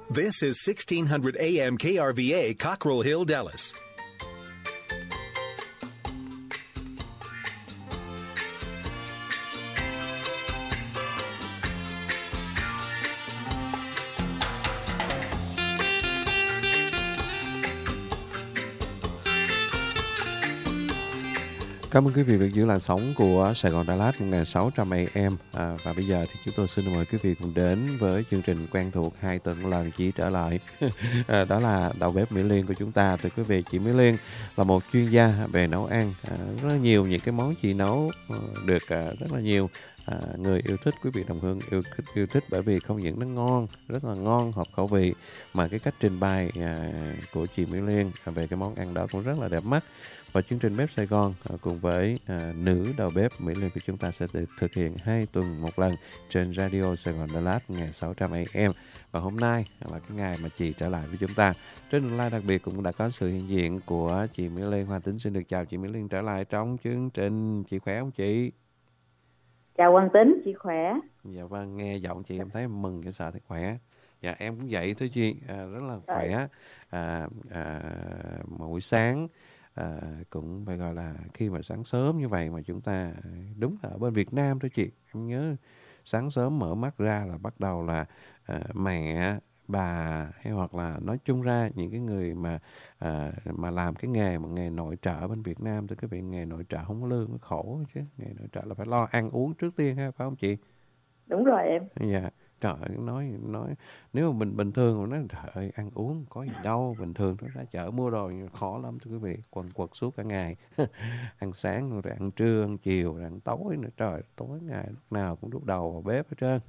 This is 1600 AM KRVA, Cockrell Hill, Dallas. Cảm ơn quý vị việc giữ làn sóng của Sài Gòn Đà Lạt 1600 AM. Và bây giờ thì chúng tôi xin mời quý vị cùng đến với chương trình quen thuộc 2 tuần lần chỉ trở lại. Đó là đầu bếp Mỹ Liên của chúng ta. Thưa quý vị, chị Mỹ Liên là một chuyên gia về nấu ăn. Rất là nhiều những cái món chị nấu được rất là nhiều người yêu thích, quý vị đồng hương yêu thích, bởi vì không những nó ngon, rất là ngon, hợp khẩu vị, mà cái cách trình bày của chị Mỹ Liên về cái món ăn đó cũng rất là đẹp mắt. Và chương trình Bếp Sài Gòn cùng với nữ đầu bếp Mỹ Liên của chúng ta sẽ được thực hiện 2 tuần một lần trên Radio Sài Gòn Đà Lạt 1600 AM. Và hôm nay là cái ngày mà chị trở lại với chúng ta. Trên đường live đặc biệt cũng đã có sự hiện diện của chị Mỹ Liên. Hoa Tính xin được chào chị Mỹ Liên trở lại trong chương trình. Chị khỏe không chị? Chào Quang Tính, chị khỏe. Dạ vâng, nghe giọng chị em thấy mừng, cái sợ thấy khỏe. Dạ em cũng vậy thôi chị, rất là khỏe. Buổi sáng cũng phải gọi là khi mà sáng sớm như vậy mà chúng ta đúng là ở bên Việt Nam thôi chị. Em nhớ sáng sớm mở mắt ra là bắt đầu là mẹ, bà hay hoặc là nói chung ra những cái người mà làm cái nghề nội trợ bên Việt Nam, thì cái vị nghề nội trợ không có lương, nó khổ chứ. Nghề nội trợ là phải lo ăn uống trước tiên ha, phải không chị? Đúng rồi em. Dạ. Trời ơi, nói nếu mà mình bình thường mà nói trời ơi, ăn uống có gì đâu, bình thường nó ra chợ mua đồ khó lắm thưa quý vị, quần quật suốt cả ngày. Ăn sáng rồi ăn trưa, ăn chiều rồi ăn tối nữa, trời, tối ngày lúc nào cũng đút đầu vào bếp hết trơn.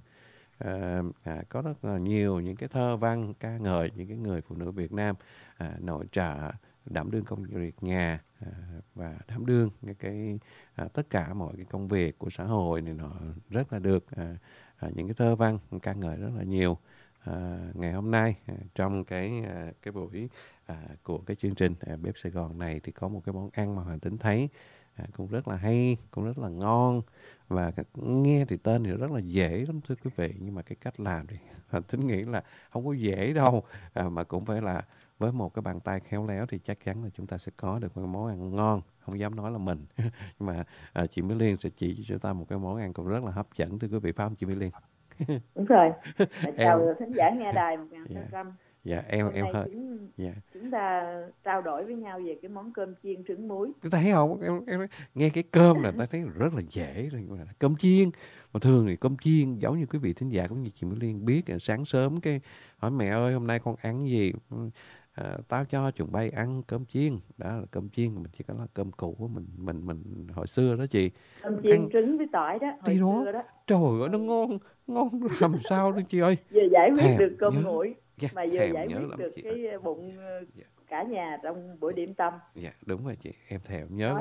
Có rất là nhiều những cái thơ văn ca ngợi những cái người phụ nữ Việt Nam nội trợ, đảm đương công việc nhà và đảm đương tất cả mọi cái công việc của xã hội này, nó rất là được những cái thơ văn ca ngợi rất là nhiều. Ngày hôm nay trong cái buổi của cái chương trình Bếp Sài Gòn này thì có một cái món ăn mà Hoàng Tính thấy cũng rất là hay, cũng rất là ngon, và nghe thì tên thì rất là dễ lắm thưa quý vị, nhưng mà cái cách làm thì Hoàng Tính nghĩ là không có dễ đâu, mà cũng phải là với một cái bàn tay khéo léo thì chắc chắn là chúng ta sẽ có được một món ăn ngon. Không dám nói là mình nhưng mà chị Mỹ Liên sẽ chỉ cho chúng ta một cái món ăn cũng rất là hấp dẫn thưa quý vị, phải không chị Mỹ Liên? Đúng rồi. Chào khán giả nghe đài 1600. Dạ em hơi chúng ta trao đổi với nhau về cái món cơm chiên trứng muối. Chúng ta thấy không, em nghe cái cơm là ta thấy rất là dễ rồi, cơm chiên mà thường thì cơm chiên giống như quý vị thính giả cũng như chị Mỹ Liên biết, sáng sớm cái hỏi mẹ ơi hôm nay con ăn gì, tao cho chuẩn bay ăn cơm chiên. Đó là cơm chiên, mình chỉ có là cơm cũ của mình hồi xưa đó chị. Cơm chiên trứng với tỏi đó, hồi xưa đó. Trời ơi nó ngon làm sao đó chị ơi. Vừa giải quyết được cơm nguội mà vừa giải quyết được chị cái bụng cả nhà trong buổi điểm tâm. Dạ đúng rồi chị, em thèm nhớ.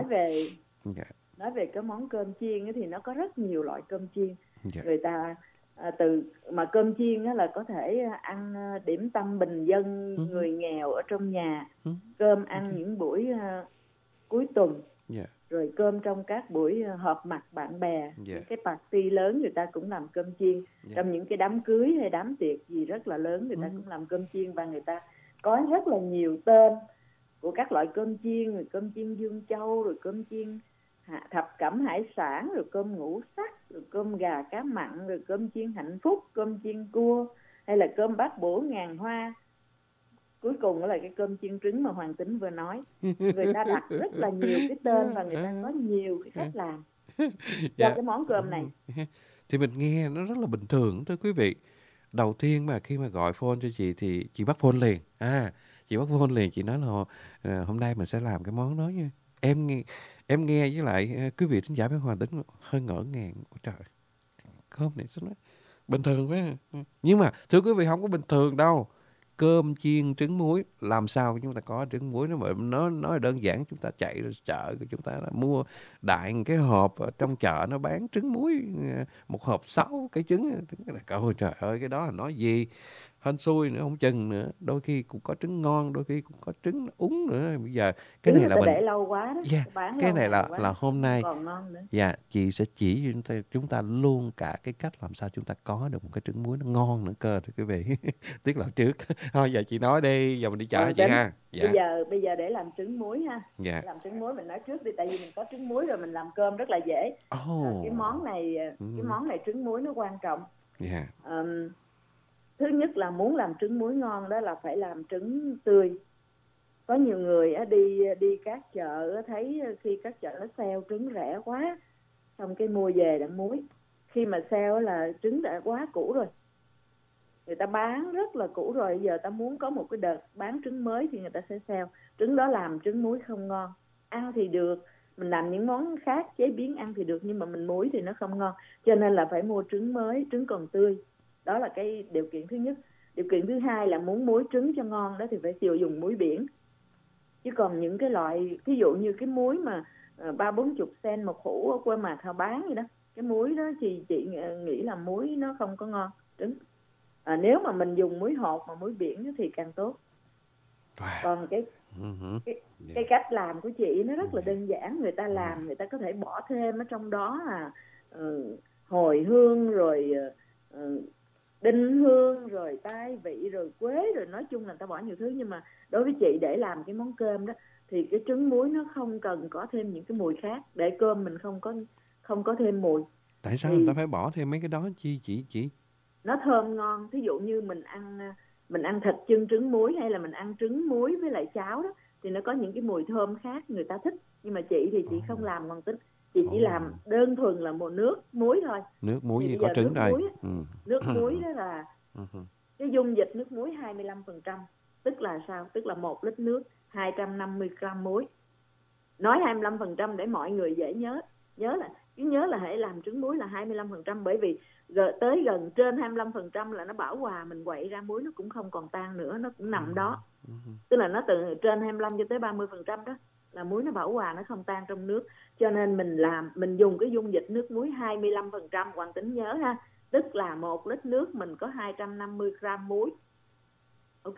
Nói về cái món cơm chiên ấy thì nó có rất nhiều loại cơm chiên. Dạ. Người ta mà cơm chiên đó là có thể ăn điểm tâm bình dân, người nghèo ở trong nhà, cơm ăn những buổi cuối tuần, rồi cơm trong các buổi họp mặt bạn bè, những cái party lớn người ta cũng làm cơm chiên, trong những cái đám cưới hay đám tiệc gì rất là lớn người ta cũng làm cơm chiên, và người ta có rất là nhiều tên của các loại cơm chiên, rồi cơm chiên Dương Châu, rồi cơm chiên thập cẩm hải sản, rồi cơm ngũ sắc, rồi cơm gà cá mặn, rồi cơm chiên hạnh phúc, cơm chiên cua, hay là cơm bát bổ ngàn hoa. Cuối cùng là cái cơm chiên trứng mà Hoàng Tính vừa nói. Người ta đặt rất là nhiều cái tên và người ta có nhiều cái cách làm cho cái món cơm này. Thì mình nghe nó rất là bình thường thưa quý vị. Đầu tiên mà khi mà gọi phone cho chị thì chị bắt phone liền. Chị bắt phone liền, chị nói là hôm nay mình sẽ làm cái món đó nha. Em nghe với lại quý vị thính giả với Hoàng Tính hơi ngỡ ngàng. Ôi trời, cơm này sao nó bình thường quá. Nhưng mà thưa quý vị, không có bình thường đâu. Cơm chiên trứng muối, làm sao chúng ta có trứng muối, nó đơn giản, chúng ta chạy ra chợ, chúng ta mua đại cái hộp ở trong chợ nó bán trứng muối, một hộp 6 cái trứng. Ôi trời ơi, cái đó là nói gì? hên xui nữa, không chừng nữa, đôi khi cũng có trứng ngon, đôi khi cũng có trứng úng nữa. Bây giờ cái trứng này là mình để lâu quá đó, bán cái lâu này ngày quá là hôm nay còn ngon nữa. chị sẽ chỉ cho chúng ta luôn cả cái cách làm sao chúng ta có được một cái trứng muối nó ngon nữa cơ, thưa quý vị. Tiếc là trước thôi giờ chị nói đi, giờ mình đi chợ hả chị ha. Bây giờ để làm trứng muối ha. Làm trứng muối mình nói trước đi, tại vì mình có trứng muối rồi mình làm cơm rất là dễ. Cái món này trứng muối nó quan trọng. Thứ nhất là muốn làm trứng muối ngon đó là phải làm trứng tươi. Có nhiều người đi các chợ thấy khi các chợ nó sale trứng rẻ quá, xong cái mua về đặng muối. Khi mà sale là trứng đã quá cũ rồi, người ta bán rất là cũ rồi, giờ ta muốn có một cái đợt bán trứng mới thì người ta sẽ sale trứng đó, làm trứng muối không ngon. Ăn thì được, mình làm những món khác chế biến ăn thì được, nhưng mà mình muối thì nó không ngon, cho nên là phải mua trứng mới, trứng còn tươi. Đó là cái điều kiện thứ nhất. Điều kiện thứ hai là muốn muối trứng cho ngon đó thì phải sử dụng muối biển. Chứ còn những cái loại ví dụ như cái muối mà 30-40 cent một hũ ở quê mà thao bán vậy đó, cái muối đó thì chị nghĩ là muối nó không có ngon trứng. Nếu mà mình dùng muối hột mà muối biển thì càng tốt. Còn cái cách làm của chị nó rất là đơn giản. Người ta làm, người ta có thể bỏ thêm ở trong đó là hồi hương, rồi đinh hương, rồi tai vị, rồi quế, rồi nói chung là người ta bỏ nhiều thứ. Nhưng mà đối với chị, để làm cái món cơm đó thì cái trứng muối nó không cần có thêm những cái mùi khác, để cơm mình không có thêm mùi. Tại sao người ta phải bỏ thêm mấy cái đó chi chị? Nó thơm ngon. Thí dụ như mình ăn thịt chưng trứng muối, hay là mình ăn trứng muối với lại cháo đó, thì nó có những cái mùi thơm khác người ta thích. Nhưng mà chị thì chị không làm ngon tính. Chị chỉ làm đơn thuần là một nước muối thôi. Nước muối như có trứng đây. Nước muối đó là cái dung dịch nước muối 25%. Tức là sao? Tức là 1 lít nước 250 gram muối. Nói 25% để mọi người dễ nhớ. Nhớ là hãy làm trứng muối là 25%, bởi vì tới gần trên 25% là nó bão hòa, mình quậy ra muối nó cũng không còn tan nữa, nó cũng nằm đó. Tức là nó từ trên 25 cho tới 30% đó là muối nó bão hòa, nó không tan trong nước. Cho nên mình dùng cái dung dịch nước muối 25%, Hoàng Tính nhớ ha. Tức là 1 lít nước mình có 250 gram muối. Ok.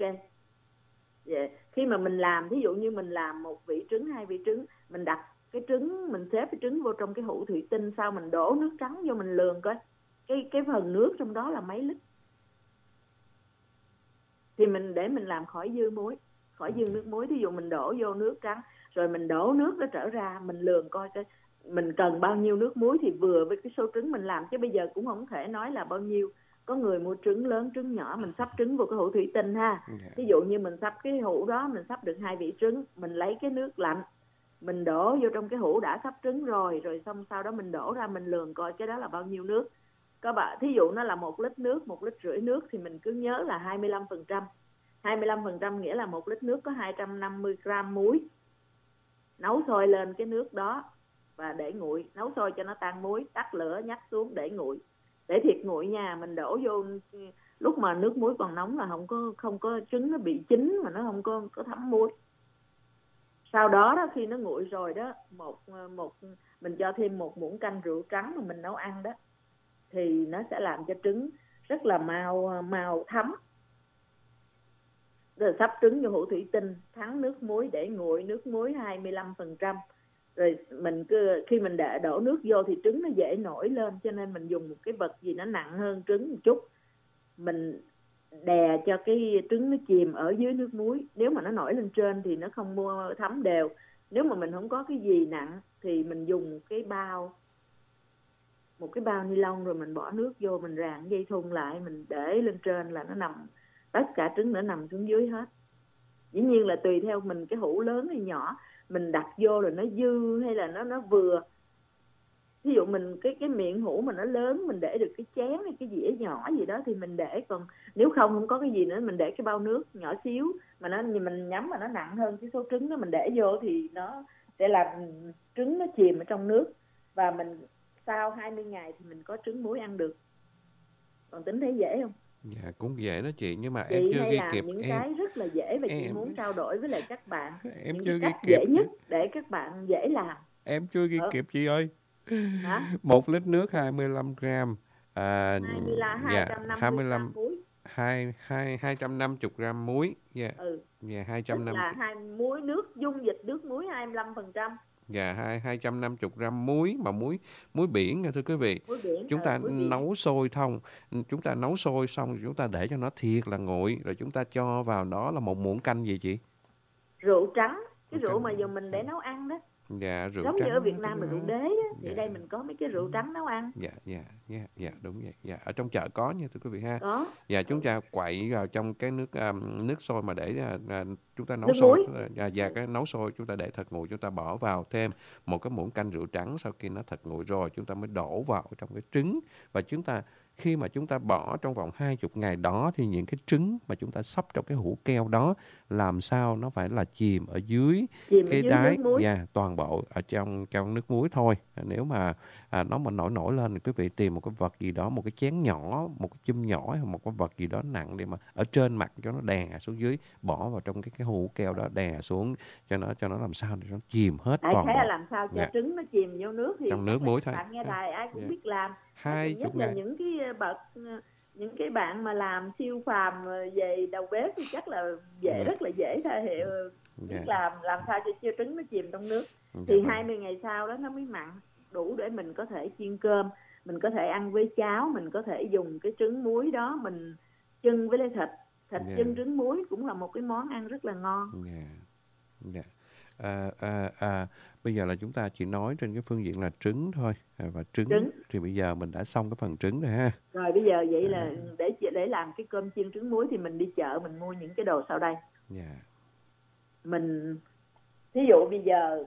Khi mà mình làm, ví dụ như mình làm 1 vỉ trứng, 2 vỉ trứng, mình đặt cái trứng, mình xếp cái trứng vô trong cái hũ thủy tinh, sau mình đổ nước trắng vô, mình lường coi cái phần nước trong đó là mấy lít, thì để mình làm khỏi dư nước muối. Thí dụ mình đổ vô nước trắng, rồi mình đổ nước nó trở ra, mình lường coi mình cần bao nhiêu nước muối thì vừa với cái số trứng mình làm. Chứ bây giờ cũng không thể nói là bao nhiêu. Có người mua trứng lớn, trứng nhỏ, mình sắp trứng vào cái hũ thủy tinh ha. Ví dụ như mình sắp cái hũ đó, mình sắp được 2 vỉ trứng, mình lấy cái nước lạnh, mình đổ vô trong cái hũ đã sắp trứng rồi xong sau đó mình đổ ra, mình lường coi cái đó là bao nhiêu nước. Các bạn, thí dụ nó là 1 lít nước, 1,5 lít nước, thì mình cứ nhớ là 25%. 25% nghĩa là 1 lít nước có 250 gram muối. Nấu sôi lên cái nước đó và để nguội, nấu sôi cho nó tan muối, tắt lửa, nhắc xuống để nguội. Để thiệt nguội nha, mình đổ vô lúc mà nước muối còn nóng là không có trứng nó bị chín mà nó không có thấm muối. Sau đó khi nó nguội rồi đó, mình cho thêm 1 muỗng canh rượu trắng mà mình nấu ăn đó, thì nó sẽ làm cho trứng rất là màu thấm. Rồi sắp trứng vô hũ thủy tinh, thắng nước muối để nguội, nước muối 25%. Rồi khi mình đổ nước vô thì trứng nó dễ nổi lên, cho nên mình dùng một cái vật gì nó nặng hơn trứng một chút, mình đè cho cái trứng nó chìm ở dưới nước muối. Nếu mà nó nổi lên trên thì nó không thấm đều. Nếu mà mình không có cái gì nặng thì mình dùng một cái bao ni lông, rồi mình bỏ nước vô, mình ràng dây thun lại, mình để lên trên là nó nằm, tất cả trứng nó nằm xuống dưới hết. Dĩ nhiên là tùy theo mình, cái hũ lớn hay nhỏ, mình đặt vô rồi nó dư hay là nó vừa. Ví dụ mình cái miệng hũ mà nó lớn, mình để được cái chén hay cái dĩa nhỏ gì đó thì mình để. Còn nếu không có cái gì nữa, mình để cái bao nước nhỏ xíu mà mình nhắm mà nó nặng hơn cái số trứng đó, mình để vô thì nó sẽ làm trứng nó chìm ở trong nước. Và mình sau 20 ngày thì mình có trứng muối ăn được. Còn Tính thấy dễ không? Dạ cũng dễ đó chị, nhưng mà chị em chưa ghi kịp. Những cái rất là dễ và chị muốn trao đổi với lại các bạn em những chưa cách ghi kịp dễ nhất để các bạn dễ làm. Em chưa ghi kịp chị ơi. Hả? 1 lít nước 25 gram. 250 gram muối. 250 gram muối. Dạ. Dạ, 250. Tức là muối nước dung dịch nước muối 25%. Dạ, 250 gram muối, mà muối biển nha thưa quý vị. Muối biển. Chúng ta nấu sôi chúng ta nấu sôi xong chúng ta để cho nó thiệt là nguội, rồi chúng ta cho vào đó là một muỗng canh gì chị? Rượu trắng, cái rượu mà dùng mình để nấu ăn đó. Dạ, rượu giống trắng. như ở Việt Nam mình rượu đế đó, thì đây mình có mấy cái rượu trắng nấu ăn. Dạ, đúng vậy. Dạ, ở trong chợ có nha thưa quý vị ha. Có. Dạ, chúng ta quậy vào trong cái nước sôi mà để chúng ta nấu nước sôi. Cái nấu sôi chúng ta để thật nguội, chúng ta bỏ vào thêm một cái muỗng canh rượu trắng. Sau khi nó thật nguội rồi, chúng ta mới đổ vào trong cái trứng, và khi mà chúng ta bỏ trong vòng 20 ngày đó, thì những cái trứng mà chúng ta xấp trong cái hũ keo đó làm sao nó phải là chìm ở dưới cái đáy, toàn bộ ở trong nước muối thôi. Nếu mà nó mà nổi lên thì quý vị tìm một cái vật gì đó, một cái chén nhỏ, một cái chum nhỏ, hoặc một cái vật gì đó nặng để mà ở trên mặt cho nó đè xuống dưới, bỏ vào trong cái hũ keo đó, đè xuống cho nó làm sao để nó chìm hết toàn bộ. Làm sao cho trứng nó chìm vô nước thì trong nước muối thôi. Bạn nghe đài ai cũng biết làm. 20 nhất là những cái bạn mà làm siêu phàm về đầu bếp thì chắc là rất là dễ thể biết làm sao cho trứng nó chìm trong nước. Thì 20 ngày sau đó nó mới mặn, đủ để mình có thể chiên cơm, mình có thể ăn với cháo, mình có thể dùng cái trứng muối đó mình chưng với thịt chưng trứng muối cũng là một cái món ăn rất là ngon. Bây giờ là chúng ta chỉ nói trên cái phương diện là trứng thôi, và trứng thì bây giờ mình đã xong cái phần trứng rồi ha. Rồi bây giờ vậy là để làm cái cơm chiên trứng muối thì mình đi chợ mình mua những cái đồ sau đây. Mình thí dụ bây giờ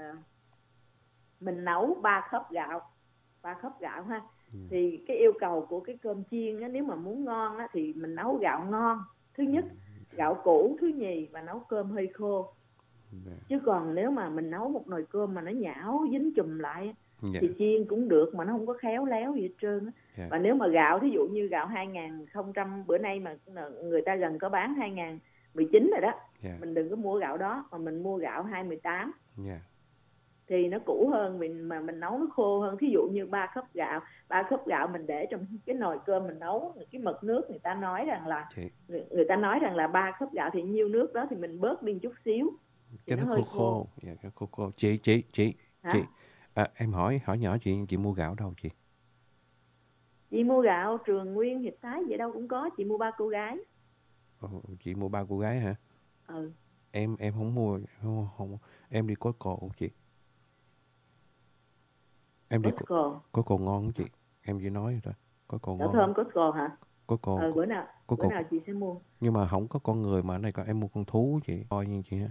mình nấu 3 khớp gạo ha. Thì cái yêu cầu của cái cơm chiên á, nếu mà muốn ngon á, thì mình nấu gạo ngon. Thứ nhất, gạo củ. Thứ nhì, và nấu cơm hơi khô. Chứ còn nếu mà mình nấu một nồi cơm mà nó nhão dính chùm lại thì chiên cũng được mà nó không có khéo léo gì hết trơn á. Và nếu mà gạo, thí dụ như gạo 2000 bữa nay mà người ta gần có bán 2019 rồi đó, mình đừng có mua gạo đó mà mình mua gạo 2018. Thì nó cũ hơn, mà mình nấu nó khô hơn. Thí dụ như 3 khớp gạo mình để trong cái nồi cơm mình nấu, cái mực nước người ta nói rằng là 3 khớp gạo thì nhiêu nước đó thì mình bớt đi chút xíu. Cái nó khô. Khô. Chị em hỏi nhỏ chị mua gạo đâu chị? Chị mua gạo Trường Nguyên, Hiệp Thái vậy đâu cũng có. Chị mua 3 cô gái. Chị mua 3 cô gái hả? Em không mua, không. Em đi Costco không chị? Em đi Costco ngon không chị? Em chỉ nói rồi đó. Costco ngon. Thơm Costco hả? Costco. Bữa nào chị sẽ mua. Nhưng mà không có con người mà ở này, em mua con thú chị, coi như chị ha.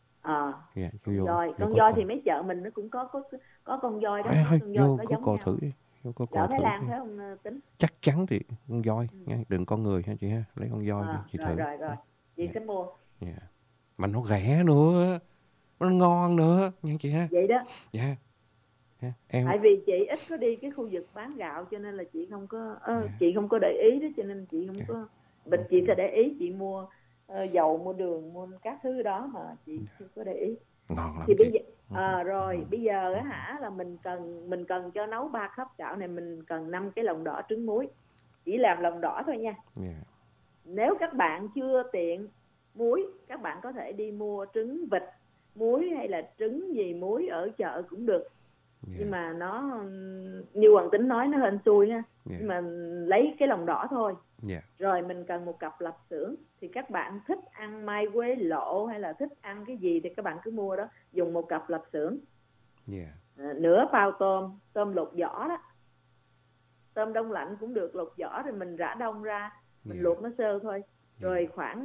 Con voi thì mấy chợ mình nó cũng có con voi đó. Vô Costco thử đi. Lỡ Thái Lan phải không Tính? Chắc chắn thì con voi nha, đừng con người ha chị ha, lấy con voi đi chị thử. Rồi. Chị sẽ mua. Mà nó rẻ nữa, nó ngon nữa nha chị ha. Vậy đó. Em... Tại vì chị ít có đi cái khu vực bán gạo cho nên là chị không có để ý đó, cho nên chị không có. Chị sẽ để ý, chị mua dầu, mua đường, mua các thứ đó mà chị không có để ý. Ngon lắm. Thì bây giờ bây giờ là mình cần cho nấu 3 khớp gạo này mình cần 5 cái lòng đỏ trứng muối. Chỉ làm lòng đỏ thôi nha. Nếu các bạn chưa tiện muối, các bạn có thể đi mua trứng vịt muối hay là trứng gì muối ở chợ cũng được. Nhưng mà nó như Hoàng Tính nói nó hên xui ha. Nhưng mà lấy cái lòng đỏ thôi. Rồi mình cần một cặp lạp xưởng. Thì các bạn thích ăn mai quế lộ hay là thích ăn cái gì thì các bạn cứ mua đó. Dùng một cặp lạp xưởng. Nửa bao tôm lột vỏ đó. Tôm đông lạnh cũng được, lột vỏ rồi mình rã đông ra, mình luộc nó sơ thôi. Rồi khoảng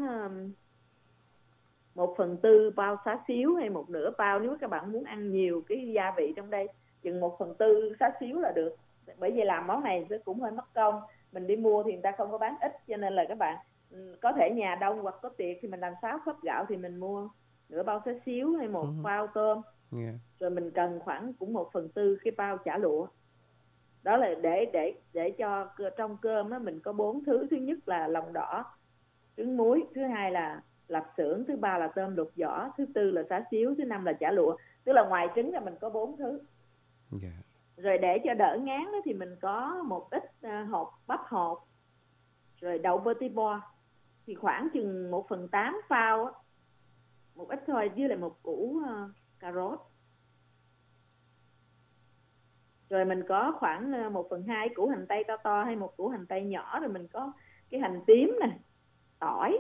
1/4 bao xá xíu hay 1/2 bao, nếu các bạn muốn ăn nhiều cái gia vị trong đây, chừng 1/4 xá xíu là được. Bởi vì làm món này cũng hơi mất công. Mình đi mua thì người ta không có bán ít, cho nên là các bạn có thể nhà đông hoặc có tiệc thì mình làm 6 khớp gạo thì mình mua nửa bao xá xíu hay 1 bao tôm. Rồi mình cần khoảng cũng 1/4 cái bao chả lụa. Đó là để cho trong cơm á mình có 4 thứ. Thứ nhất là lòng đỏ, trứng muối, thứ hai là lạp xưởng, thứ ba là tôm luộc vỏ, thứ tư là xá xíu, thứ năm là chả lụa. Tức là ngoài trứng là mình có 4 thứ. Rồi để cho đỡ ngán đó thì mình có một ít bắp hột, Rồi đậu vertibor thì khoảng chừng 1/8 phao á, một ít thôi, với lại một củ cà rốt. Rồi mình có khoảng 1/2 củ hành tây to to hay một củ hành tây nhỏ, rồi mình có cái hành tím nè, tỏi,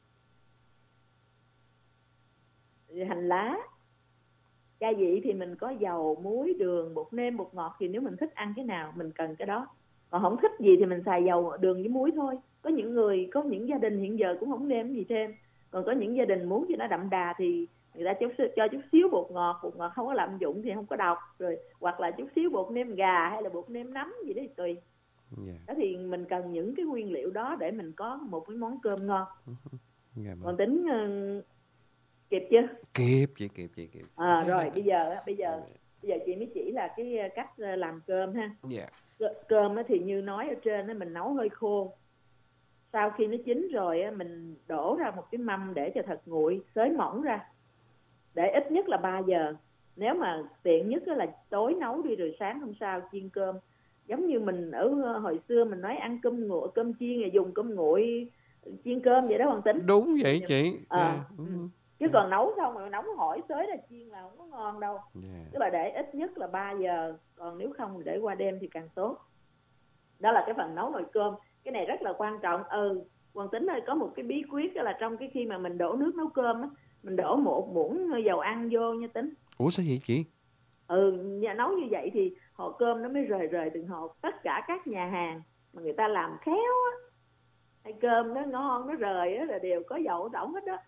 rồi hành lá. Gia vị thì mình có dầu, muối, đường, bột nêm, bột ngọt, thì nếu mình thích ăn cái nào mình cần cái đó. Còn không thích gì thì mình xài dầu, đường với muối thôi. Có những gia đình hiện giờ cũng không nêm gì thêm. Còn có những gia đình muốn cho nó đậm đà thì người ta cho chút xíu bột ngọt không có lạm dụng thì không có độc, rồi hoặc là chút xíu bột nêm gà hay là bột nêm nấm gì đó thì tùy. Đó thì mình cần những cái nguyên liệu đó để mình có một cái món cơm ngon. Còn Tính kịp chưa? Kịp. Rồi bây giờ chị mới chỉ là cái cách làm cơm ha. Cơm thì như nói ở trên đó, mình nấu hơi khô. Sau khi nó chín rồi mình đổ ra một cái mâm để cho thật nguội, xới mỏng ra, để ít nhất là 3 giờ. Nếu mà tiện nhất là tối nấu đi rồi sáng hôm sau chiên cơm. Giống như mình ở hồi xưa mình nói ăn cơm chiên là dùng cơm nguội chiên cơm vậy đó Hoàng Tính. Đúng vậy chị. Chứ còn nấu xong rồi nóng hổi xới là chiên là không có ngon đâu. Tức là để ít nhất là 3 giờ, còn nếu không thì để qua đêm thì càng tốt. Đó là cái phần nấu nồi cơm. Cái này rất là quan trọng. Hoàng Tính ơi, có một cái bí quyết đó là trong cái khi mà mình đổ nước nấu cơm á, mình đổ 1 muỗng dầu ăn vô nha Tính. Ủa sao vậy chị? Nấu như vậy thì hộp cơm nó mới rời từng hộp. Tất cả các nhà hàng mà người ta làm khéo á, hay cơm nó ngon nó rời á, là đều có dầu đổ hết đó.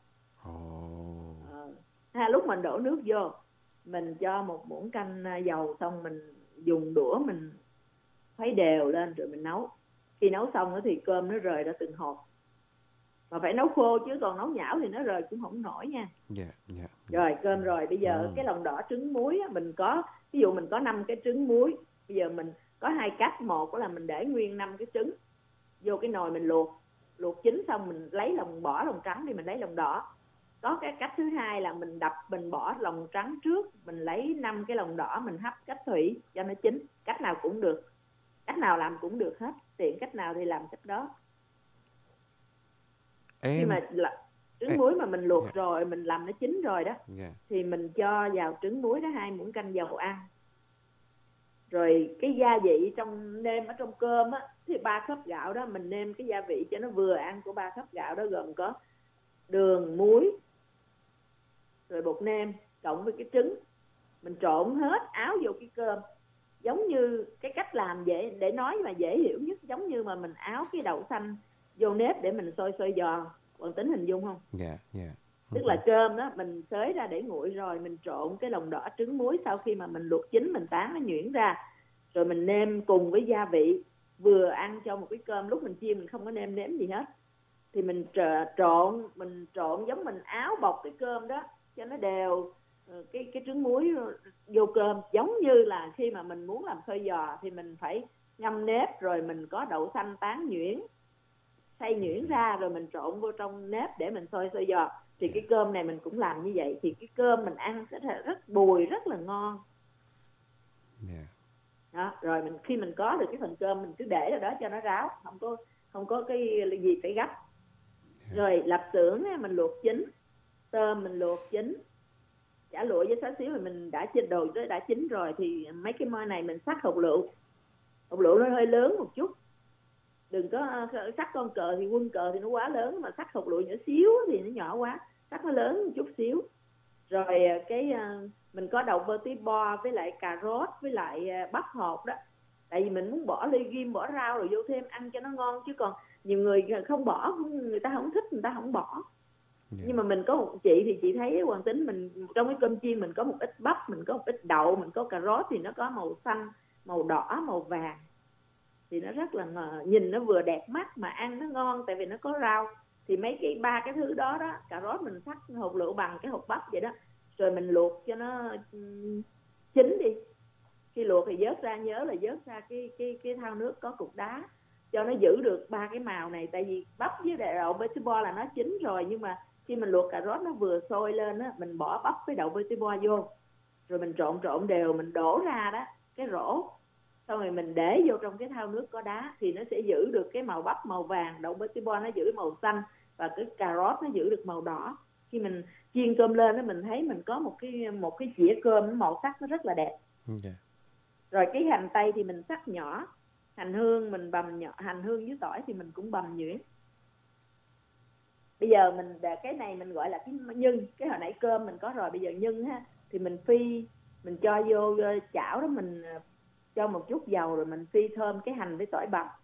Lúc mình đổ nước vô, mình cho 1 muỗng canh dầu, xong mình dùng đũa mình khuấy đều lên rồi mình nấu. Khi nấu xong thì cơm nó rời ra từng hộp. Mà phải nấu khô, chứ còn nấu nhão thì nó rời cũng không nổi nha. Rồi cơm rồi, bây giờ cái lòng đỏ trứng muối mình có, ví dụ mình có 5 cái trứng muối, bây giờ mình có 2 cách. Một là mình để nguyên 5 cái trứng vô cái nồi mình luộc chín xong mình lấy bỏ lòng trắng thì mình lấy lòng đỏ. Có cái cách thứ hai là mình bỏ lòng trắng trước, mình lấy 5 cái lòng đỏ mình hấp cách thủy cho nó chín. Cách nào cũng được, cách nào làm cũng được hết, tiện cách nào thì làm cách đó. Khi mà trứng muối mà mình luộc rồi, mình làm nó chín rồi đó, thì mình cho vào trứng muối đó 2 muỗng canh dầu ăn. Rồi cái gia vị trong nêm ở trong cơm á, thì 3 khớp gạo đó mình nêm cái gia vị cho nó vừa ăn của 3 khớp gạo đó, gồm có đường, muối, rồi bột nêm cộng với cái trứng. Mình trộn hết áo vô cái cơm, giống như cái cách làm dễ để nói mà dễ hiểu nhất, giống như mà mình áo cái đậu xanh vô nếp để mình xôi giò. Còn Tính hình dung không? Tức là cơm đó mình xới ra để nguội rồi, mình trộn cái lòng đỏ trứng muối, sau khi mà mình luộc chín mình tán nó nhuyễn ra, rồi mình nêm cùng với gia vị vừa ăn cho một cái cơm. Lúc mình chiên mình không có nêm nếm gì hết, thì mình trộn giống mình áo bọc cái cơm đó cho nó đều cái trứng muối vô cơm. Giống như là khi mà mình muốn làm xôi giò thì mình phải ngâm nếp, rồi mình có đậu xanh tán nhuyễn, xay nhuyễn ra, rồi mình trộn vô trong nếp để mình xôi giò. Thì cái cơm này mình cũng làm như vậy, thì cái cơm mình ăn sẽ rất bùi, rất là ngon. Đó, rồi khi mình có được cái phần cơm mình cứ để ở đó cho nó ráo, không có cái gì phải gấp. Rồi lạp xưởng mình luộc chín, tôm mình luộc chín, chả lụa với xá xíu rồi mình đã chín rồi, thì mấy cái món này mình xắt hột lựu nó hơi lớn một chút. Đừng có sắc con cờ thì quân cờ thì nó quá lớn, mà sắc hột lựu nhỏ xíu thì nó nhỏ quá, sắc nó lớn một chút xíu. Rồi mình có đậu vertibor với lại cà rốt với lại bắp hột đó. Tại vì mình muốn bỏ legume, bỏ rau rồi vô thêm ăn cho nó ngon, chứ còn nhiều người không bỏ, người ta không thích, người ta không bỏ. Nhưng mà mình có một chị thì chị thấy Hoàng Tính, mình trong cái cơm chiên mình có một ít bắp, mình có một ít đậu, mình có cà rốt thì nó có màu xanh, màu đỏ, màu vàng, thì nó rất là nhìn nó vừa đẹp mắt mà ăn nó ngon, tại vì nó có rau. Thì mấy ba cái thứ đó đó, cà rốt mình sắc hột lựu bằng cái hột bắp vậy đó, rồi mình luộc cho nó chín đi. Khi luộc thì vớt ra, nhớ là vớt ra cái thau nước có cục đá, cho nó giữ được ba cái màu này. Tại vì bắp với đậu vertibor là nó chín rồi, nhưng mà khi mình luộc cà rốt nó vừa sôi lên á, mình bỏ bắp với đậu vertibor vô, rồi mình trộn đều, mình đổ ra đó cái rổ, xong rồi mình để vô trong cái thau nước có đá thì nó sẽ giữ được cái màu bắp màu vàng, đậu Betty Boy nó giữ màu xanh và cái cà rốt nó giữ được màu đỏ. Khi mình chiên cơm lên đó, mình thấy mình có một cái dĩa cơm màu sắc nó rất là đẹp. Rồi cái hành tây thì mình cắt nhỏ, hành hương mình bằm nhỏ, hành hương với tỏi thì mình cũng bằm nhuyễn. Bây giờ mình cái này mình gọi là cái nhân, cái hồi nãy cơm mình có rồi, bây giờ nhân ha thì mình phi, mình cho vô chảo đó, mình cho một chút dầu rồi mình phi thơm cái hành với tỏi bằm.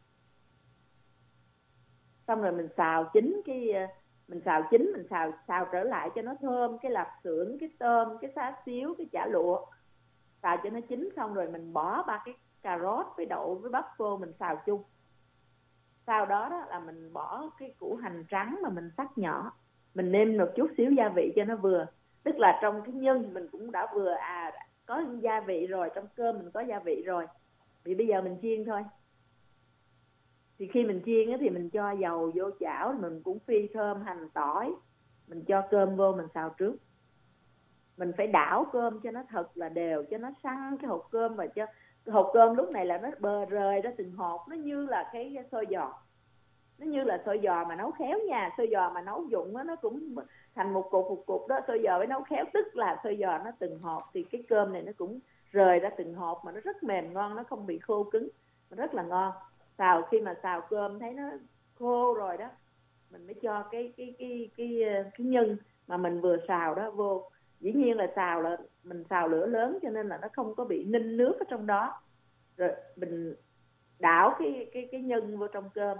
Xong rồi mình xào chín mình xào trở lại cho nó thơm, cái lạp xưởng, cái tôm, cái xá xíu, cái chả lụa. Xào cho nó chín xong rồi mình bỏ 3 cái cà rốt với đậu với bắp vô mình xào chung. Sau đó là mình bỏ cái củ hành trắng mà mình cắt nhỏ, mình nêm một chút xíu gia vị cho nó vừa. Tức là trong cái nhân mình cũng đã vừa có gia vị rồi, trong cơm mình có gia vị rồi. Vì bây giờ mình chiên thôi. Thì khi mình chiên thì mình cho dầu vô chảo, mình cũng phi thơm hành tỏi, mình cho cơm vô mình xào trước. Mình phải đảo cơm cho nó thật là đều, cho nó săn cái hột cơm, và cho hột cơm lúc này là nó bờ rời ra từng hột, nó như là cái xôi giò. Nó như là xôi giò mà nấu khéo nha, xôi giò mà nấu dụng nó cũng thành một cục đó, xôi giò với nấu khéo tức là xôi giò nó từng hột, thì cái cơm này nó cũng rời ra từng hột mà nó rất mềm ngon, nó không bị khô cứng, nó rất là ngon. Khi mà xào cơm thấy nó khô rồi đó, mình mới cho cái nhân mà mình vừa xào đó vô. Dĩ nhiên là mình xào lửa lớn cho nên là nó không có bị ninh nước ở trong đó. Rồi mình đảo cái nhân vô trong cơm.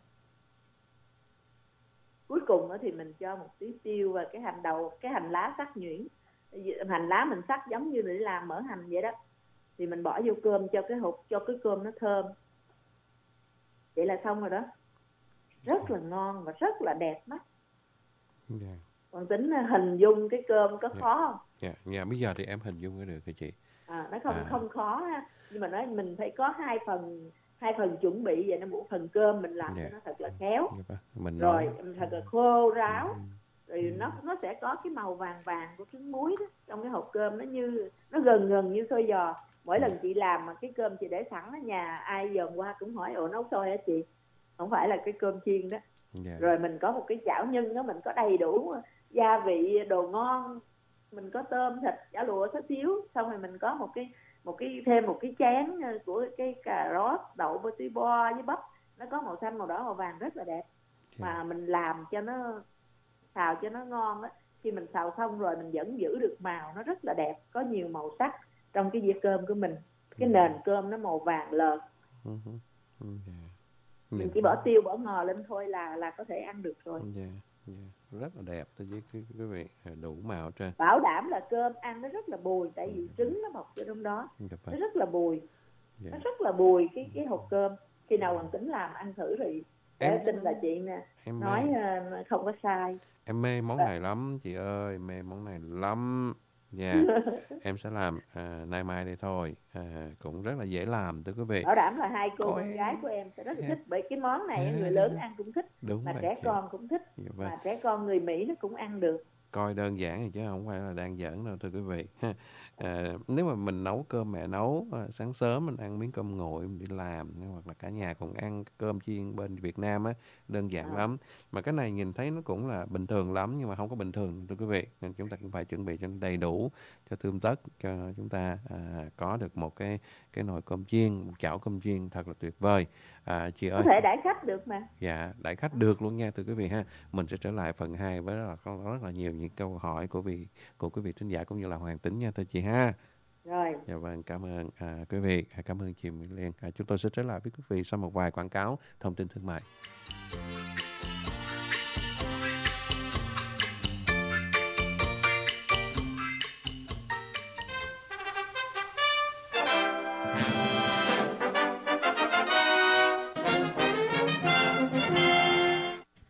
Cuối cùng thì mình cho một tí tiêu và cái hành lá sắc nhuyễn. Hành lá mình sắc giống như để làm mỡ hành vậy đó. Thì mình bỏ vô cơm cho cái cơm nó thơm. Vậy là xong rồi đó. Rất là ngon và rất là đẹp mắt. Còn tính hình dung cái cơm có khó không? Dạ, bây giờ thì em hình dung được hả chị? Nó không khó ha. Nhưng mà nói mình phải có hai phần chuẩn bị vậy, nó một phần cơm mình làm cho nó thật là khéo. Rồi thật là khô ráo. Rồi nó sẽ có cái màu vàng vàng của trứng muối đó trong cái hộp cơm, nó gần như xôi giò. Mỗi lần chị làm mà cái cơm chị để sẵn ở nhà, ai dòm qua cũng hỏi nấu xôi hả chị? Không phải là cái cơm chiên đó. Rồi mình có một cái chảo nhân đó, mình có đầy đủ gia vị đồ ngon, mình có tôm, thịt, chả lụa, xá xíu, xong rồi mình có thêm một cái chén của cái cà rốt, đậu Betty Boy với bắp, nó có màu xanh, màu đỏ, màu vàng rất là đẹp. Mà mình làm cho nó xào cho nó ngon á, khi mình xào xong rồi mình vẫn giữ được màu, nó rất là đẹp, có nhiều màu sắc trong cái dĩa cơm của mình. Cái nền cơm nó màu vàng lợt. Mình chỉ bỏ tiêu bỏ ngò lên thôi là có thể ăn được rồi. Rất là đẹp với quý vị, đủ màu trên. Bảo đảm là cơm ăn nó rất là bùi, tại vì trứng nó bọc ở trong đó, nó rất là bùi. Nó rất là bùi cái hộp cơm. Khi nào Hoàng Tính làm ăn thử thì em tin là chị nè, nói không có sai. Em mê món này lắm chị ơi, mê món này lắm. Em sẽ làm nay mai đây thôi. Cũng rất là dễ làm thưa quý vị. Bảo đảm là hai cô con gái của em sẽ rất là thích, bởi cái món này người lớn ăn cũng thích. Đúng mà vậy, trẻ con cũng thích. Mà trẻ con người Mỹ nó cũng ăn được. Coi đơn giản thì chứ không phải là đang giỡn đâu thưa quý vị. Nếu mà mình nấu cơm, mẹ nấu sáng sớm mình ăn miếng cơm nguội mình đi làm, hoặc là cả nhà cùng ăn cơm chiên bên Việt Nam á, đơn giản lắm. Mà cái này nhìn thấy nó cũng là bình thường lắm, nhưng mà không có bình thường thưa quý vị. Nên chúng ta cũng phải chuẩn bị cho nó đầy đủ, cho tươm tất, cho chúng ta có được một cái nồi cơm chiên, một chảo cơm chiên thật là tuyệt vời. Chị ơi, có thể đãi khách được mà. Dạ, đãi khách được luôn nha thưa quý vị ha. Mình sẽ trở lại phần 2 với rất là nhiều những câu hỏi của quý vị thính giả cũng như là Hoàng Tính nha thưa chị ha. Rồi. Dạ vâng, cảm ơn quý vị, cảm ơn chị Mỹ Liên. Chúng tôi sẽ trở lại với quý vị sau một vài quảng cáo thông tin thương mại.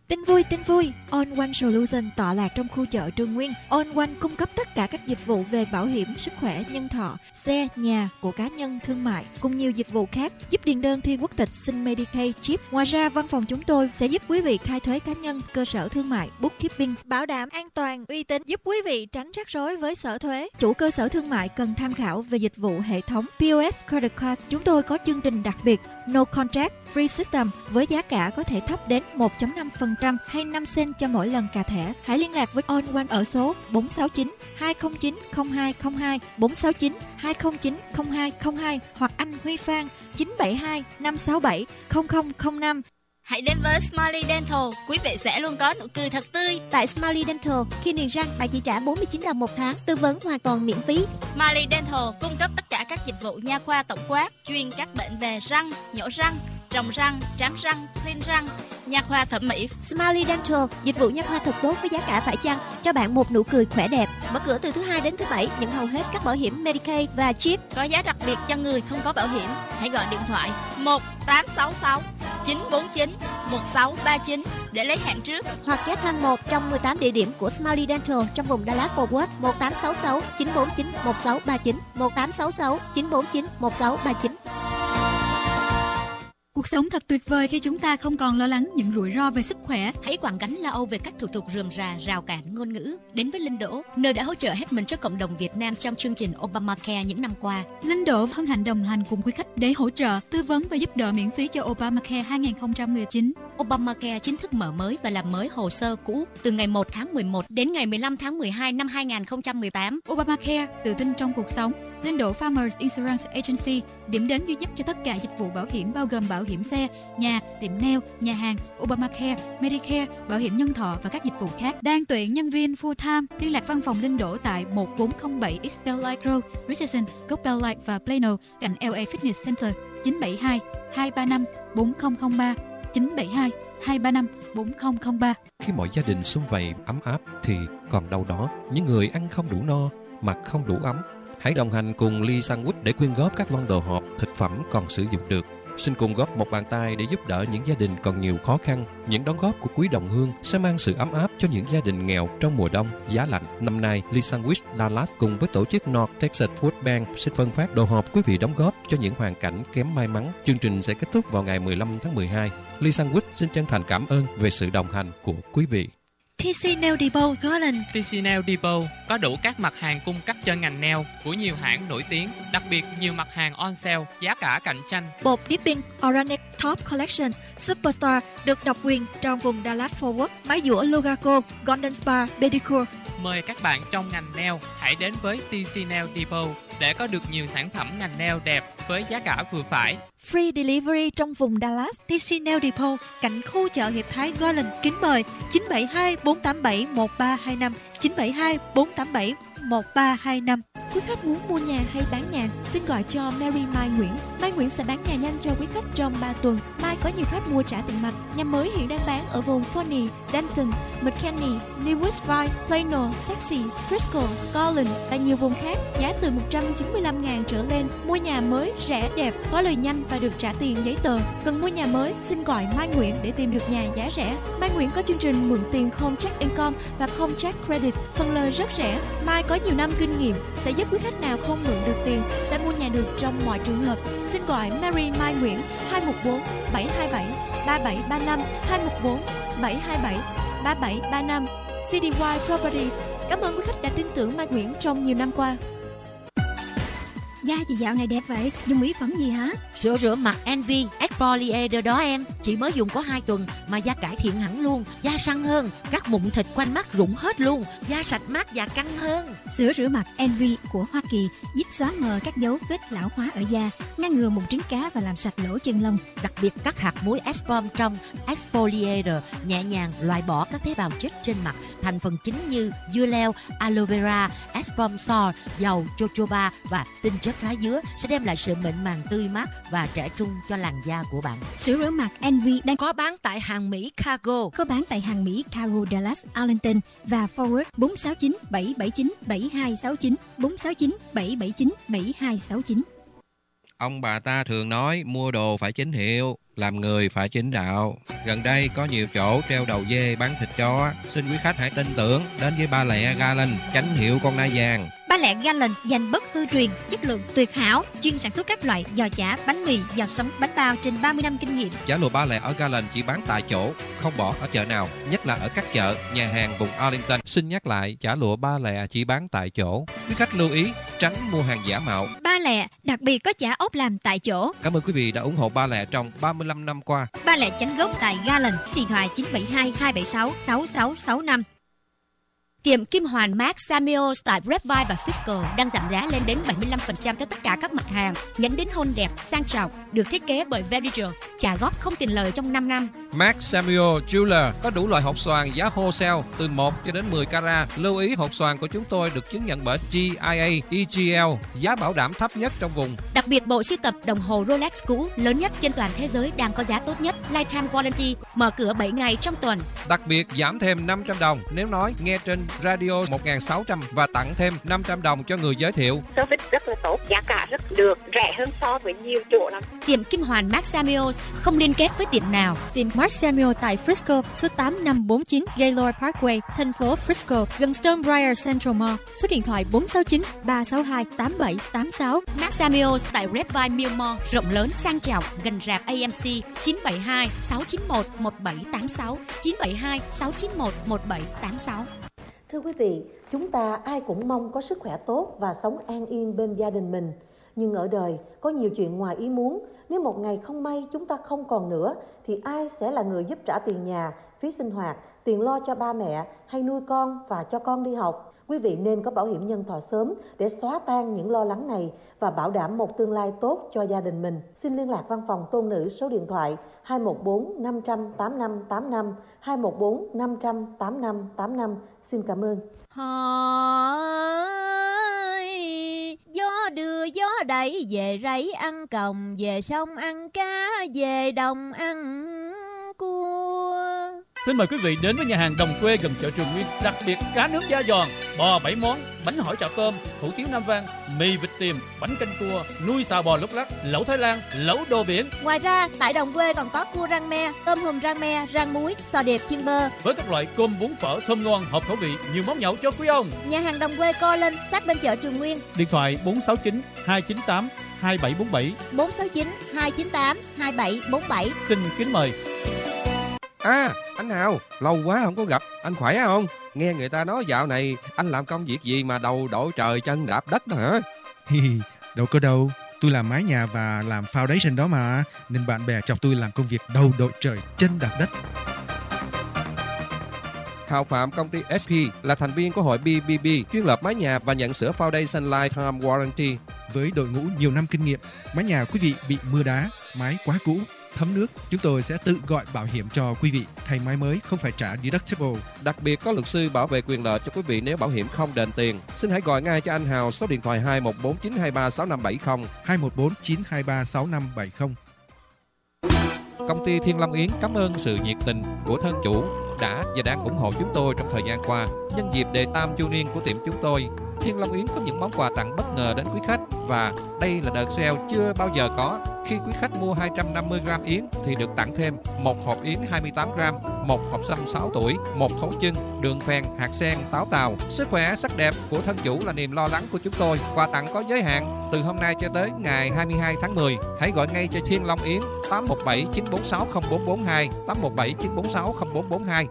Tin vui, On One Solution tọa lạc trong khu chợ Trường Nguyên. On One cung cấp tất cả các dịch vụ về bảo hiểm sức khỏe, nhân thọ, xe, nhà của cá nhân, thương mại cùng nhiều dịch vụ khác, giúp điền đơn thi quốc tịch, xin Medicaid, chip. Ngoài ra, văn phòng chúng tôi sẽ giúp quý vị khai thuế cá nhân, cơ sở thương mại, bookkeeping, bảo đảm an toàn, uy tín, giúp quý vị tránh rắc rối với sở thuế. Chủ cơ sở thương mại cần tham khảo về dịch vụ hệ thống POS Credit Card. Chúng tôi có chương trình đặc biệt No Contract Free System với giá cả có thể thấp đến 1.5% hay 5 cent cho mỗi lần cà thẻ. Hãy liên lạc với On One ở số 469 209 0202, 469 209 0202 hoặc anh Huy Phan 972 567 0005. Hãy đến với Smiley Dental, quý vị sẽ luôn có nụ cười thật tươi. Tại Smiley Dental, khi niềng răng bạn chỉ trả 49 đồng một tháng, tư vấn hoàn toàn miễn phí. Smiley Dental cung cấp tất cả các dịch vụ nha khoa tổng quát, chuyên các bệnh về răng, nhổ răng, trồng răng, trám răng, clean răng, nha khoa thẩm mỹ. Smiley Dental, dịch vụ nha khoa thật tốt với giá cả phải chăng, cho bạn một nụ cười khỏe đẹp. Mở cửa từ thứ Hai đến thứ Bảy, nhận hầu hết các bảo hiểm Medicaid và chip. Có giá đặc biệt cho người không có bảo hiểm. Hãy gọi điện thoại 1866 949 1639 để lấy hẹn trước, hoặc ghé thăm một trong 18 địa điểm của Smiley Dental trong vùng Dallas Fort Worth. 1866 949 1639, 1866 949 1639. Cuộc sống thật tuyệt vời khi chúng ta không còn lo lắng những rủi ro về sức khỏe. Hãy quẳng gánh lo âu về các thủ tục rườm rà, rào cản ngôn ngữ. Đến với Linh Đỗ, nơi đã hỗ trợ hết mình cho cộng đồng Việt Nam trong chương trình Obamacare những năm qua. Linh Đỗ hân hạnh đồng hành cùng quý khách để hỗ trợ, tư vấn và giúp đỡ miễn phí cho Obamacare 2019. Obamacare chính thức mở mới và làm mới hồ sơ cũ từ ngày 1 tháng 11 đến ngày 15 tháng 12 năm 2018. Obamacare, tự tin trong cuộc sống. Linh Đỗ Farmers Insurance Agency, điểm đến duy nhất cho tất cả dịch vụ bảo hiểm bao gồm bảo hiểm xe, nhà, tiệm nail, nhà hàng, Obamacare, Medicare, bảo hiểm nhân thọ và các dịch vụ khác. Đang tuyển nhân viên full time. Liên lạc văn phòng Linh Đỗ tại 1407 East Bellite Road, Richardson, Gốc Bellite và Plano, cạnh LA Fitness Center. 972 235 4003, 972 235 4003. Khi mọi gia đình sum vầy ấm áp thì còn đâu đó những người ăn không đủ no, mặc không đủ ấm. Hãy đồng hành cùng Lee Sandwich để quyên góp các lon đồ hộp, thực phẩm còn sử dụng được. Xin cùng góp một bàn tay để giúp đỡ những gia đình còn nhiều khó khăn. Những đóng góp của quý đồng hương sẽ mang sự ấm áp cho những gia đình nghèo trong mùa đông giá lạnh. Năm nay, Lee Sandwich Dallas cùng với tổ chức North Texas Food Bank sẽ phân phát đồ hộp quý vị đóng góp cho những hoàn cảnh kém may mắn. Chương trình sẽ kết thúc vào ngày 15 tháng 12. Lee Sandwich xin chân thành cảm ơn về sự đồng hành của quý vị. TC Nail Depot Garland. TC Nail Depot có đủ các mặt hàng cung cấp cho ngành nail của nhiều hãng nổi tiếng, đặc biệt nhiều mặt hàng on sale, giá cả cạnh tranh. Bột dipping Organic Top Collection Superstar được độc quyền trong vùng Dallas Fort Worth. Máy dũa Logaco, Golden Spa, Pedicure. Mời các bạn trong ngành nail hãy đến với TC Nail Depot để có được nhiều sản phẩm ngành nail đẹp với giá cả vừa phải. Free delivery trong vùng Dallas. TC Nail Depot cạnh khu chợ Hiệp Thái Garland, Kính Mời 972 487 1325, 972 487 1325. Quý khách muốn mua nhà hay bán nhà, xin gọi cho Mary Mai Nguyễn. Mai Nguyễn sẽ bán nhà nhanh cho quý khách trong 3 tuần. Mai có nhiều khách mua trả tiền mặt. Nhà mới hiện đang bán ở vùng Forney, Denton, McKinney, Lewisville, Plano, Sexy, Frisco, Garland và nhiều vùng khác. Giá từ 195.000 trở lên. Mua nhà mới, rẻ, đẹp, có lời nhanh và được trả tiền giấy tờ. Cần mua nhà mới, xin gọi Mai Nguyễn để tìm được nhà giá rẻ. Mai Nguyễn có chương trình mượn tiền không check income và không check credit, phần lời rất rẻ. Mai có nhiều năm kinh nghiệm, sẽ giúp quý khách nào không mượn được tiền sẽ mua nhà được trong mọi trường hợp. Xin gọi Mary Mai Nguyễn 214 727 3735, 214 727 3735. CDY Properties. Cảm ơn quý khách đã tin tưởng Mai Nguyễn trong nhiều năm qua. Da chị dạo này đẹp vậy, dùng mỹ phẩm gì hả? Sữa rửa mặt Envy Exfoliator đó em. Chị mới dùng có 2 tuần mà da cải thiện hẳn luôn. Da săn hơn, các mụn thịt quanh mắt rụng hết luôn. Da sạch mát và căng hơn. Sữa rửa mặt Envy của Hoa Kỳ giúp xóa mờ các dấu vết lão hóa ở da, ngăn ngừa mụn trứng cá và làm sạch lỗ chân lông. Đặc biệt các hạt muối Exfoliator trong Exfoliator nhẹ nhàng loại bỏ các tế bào chết trên mặt. Thành phần chính như dưa leo, aloe vera, Exfoliator, dầu jojoba và tinh chất lá dứa sẽ đem lại sự mịn màng tươi mát và trẻ trung cho làn da của bạn. Sữa rửa mặt Envy đang có bán tại hàng Mỹ Cargo. Có bán tại hàng Mỹ Cargo Dallas, Arlington và Forward. 469 779 7269, 469 779 7269. Ông bà ta thường nói mua đồ phải chính hiệu, làm người phải chính đạo. Gần đây có nhiều chỗ treo đầu dê bán thịt chó. Xin quý khách hãy tin tưởng đến với Ba Lẹ Garland, chánh hiệu con nai vàng. Ba Lẹ Garland dành bất hư truyền, chất lượng tuyệt hảo, chuyên sản xuất các loại giò chả, bánh mì, giò sống, bánh bao trên 30 năm kinh nghiệm. Chả lụa Ba Lẹ ở Garland chỉ bán tại chỗ, không bỏ ở chợ nào, nhất là ở các chợ, nhà hàng vùng Arlington. Xin nhắc lại, chả lụa Ba Lẹ chỉ bán tại chỗ. Quý khách lưu ý tránh mua hàng giả mạo. Ba Lẹ đặc biệt có chả ốp làm tại chỗ. Cảm ơn quý vị đã ủng hộ Ba Lẹ trong 35 năm qua. Ba Lẹ chánh gốc tại Garland, điện thoại 972 276 6665. Tiệm Kim Hoàn Mark Samuels tại Grapevine và Frisco đang giảm giá lên đến 75% cho tất cả các mặt hàng, nhấn đến hôn đẹp, sang trọng, được thiết kế bởi Veridial, trả góp không tiền lời trong 5 năm. Mark Samuel Jeweler có đủ loại hột xoàn giá wholesale từ 1 cho đến 10 carat. Lưu ý hột xoàn của chúng tôi được chứng nhận bởi GIA, EGL, giá bảo đảm thấp nhất trong vùng. Đặc biệt bộ sưu tập đồng hồ Rolex cũ lớn nhất trên toàn thế giới đang có giá tốt nhất, Lifetime Warranty, mở cửa 7 ngày trong tuần. Đặc biệt giảm thêm 500 đồng nếu nói nghe trên radio 1.600 và tặng thêm 500 đồng cho người giới thiệu. Service rất là tốt, giá cả rất được, rẻ hơn so với nhiều chỗ lắm. Tiệm Kim Hoàn Mark Samuels không liên kết với tiệm nào. Tiệm Mark Samuel tại Frisco, số 8549 Gaylord Parkway, thành phố Frisco, gần Stonebriar Central Mall. Số điện thoại 469 362 8786. Mark Samuels tại Grapevine Mill Mall, rộng lớn sang trọng, gần rạp AMC. 972 691 1786, 972 691 1786. Thưa quý vị, chúng ta ai cũng mong có sức khỏe tốt và sống an yên bên gia đình mình. Nhưng ở đời có nhiều chuyện ngoài ý muốn. Nếu một ngày không may chúng ta không còn nữa, thì ai sẽ là người giúp trả tiền nhà, phí sinh hoạt, tiền lo cho ba mẹ hay nuôi con và cho con đi học? Quý vị nên có bảo hiểm nhân thọ sớm để xóa tan những lo lắng này và bảo đảm một tương lai tốt cho gia đình mình. Xin liên lạc văn phòng Tôn Nữ số điện thoại 214 500 8585, 214 500 8585. Xin cảm ơn. Gió đưa gió đẩy về rẫy ăn còng, về sông ăn cá, về đồng ăn cua. Xin mời quý vị đến với nhà hàng Đồng Quê gần chợ Trường Nguyên, đặc biệt cá nướng da giòn, bò 7 món, bánh hỏi chảo tôm, hủ tiếu Nam Vang, mì vịt tiềm, bánh canh cua, nuôi xào bò lúc lắc, lẩu Thái Lan, lẩu đồ biển. Ngoài ra, tại Đồng Quê còn có cua rang me, tôm hùm rang me, rang muối, sò điệp chiên bơ. Với các loại cơm bún phở thơm ngon, hợp khẩu vị, nhiều món nhậu cho quý ông. Nhà hàng Đồng Quê co lên sát bên chợ Trường Nguyên. Điện thoại 469 298 2747, 469 298 2747. Xin kính mời. Anh Hào, lâu quá không có gặp, anh khỏe không? Nghe người ta nói dạo này anh làm công việc gì mà đầu đội trời chân đạp đất đó hả? Đâu có đâu, tôi làm mái nhà và làm foundation đó mà, nên bạn bè chọc tôi làm công việc đầu đội trời chân đạp đất. Hào Phạm, công ty SP, là thành viên của hội BBB, chuyên lập mái nhà và nhận sửa foundation lifetime warranty. Với đội ngũ nhiều năm kinh nghiệm, mái nhà quý vị bị mưa đá, mái quá cũ, thấm nước, chúng tôi sẽ tự gọi bảo hiểm cho quý vị. Thay mái mới không phải trả deductible. Đặc biệt có luật sư bảo vệ quyền lợi cho quý vị nếu bảo hiểm không đền tiền. Xin hãy gọi ngay cho anh Hào số điện thoại 214-923-6570, 214-923-6570. Công ty Thiên Long Yến cảm ơn sự nhiệt tình của thân chủ đã và đang ủng hộ chúng tôi trong thời gian qua. Nhân dịp đề tam chu niên của tiệm chúng tôi, Thiên Long Yến có những món quà tặng bất ngờ đến quý khách, và đây là đợt sale chưa bao giờ có. Khi quý khách mua 250g yến thì được tặng thêm một hộp yến 28g, một hộp sâm 6 tuổi, một thấu chân, đường phèn, hạt sen, táo tàu. Sức khỏe, sắc đẹp của thân chủ là niềm lo lắng của chúng tôi. Quà tặng có giới hạn từ hôm nay cho tới ngày 22 tháng 10. Hãy gọi ngay cho Thiên Long Yến 817 946 0442, 817 946 0442.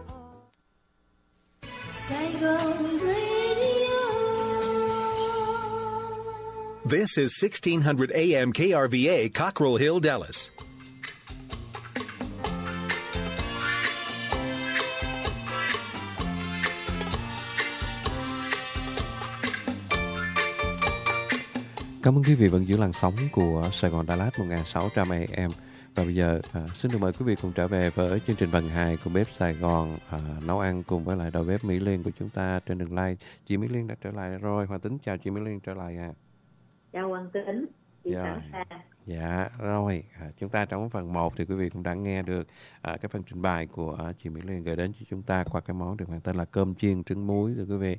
This is 1600 AM KRVA, Cockrell Hill, Dallas. Cảm ơn quý vị vẫn giữ làn sóng của Sài Gòn Đà Lạt 1600 AM. Và bây giờ xin được mời quý vị cùng trở về với chương trình phần 2 của bếp Sài Gòn nấu ăn cùng với lại đầu bếp Mỹ Liên của chúng ta trên đường live. Chị Mỹ Liên đã trở lại rồi. Hoàng Tính chào chị Mỹ Liên trở lại ạ. Chào Hoàng Tính, chị sẵn sàng. Dạ rồi, chúng ta trong phần 1 thì quý vị cũng đã nghe được cái phần trình bày của chị Mỹ Liên gửi đến cho chúng ta qua cái món được mang tên là cơm chiên trứng muối thưa quý vị.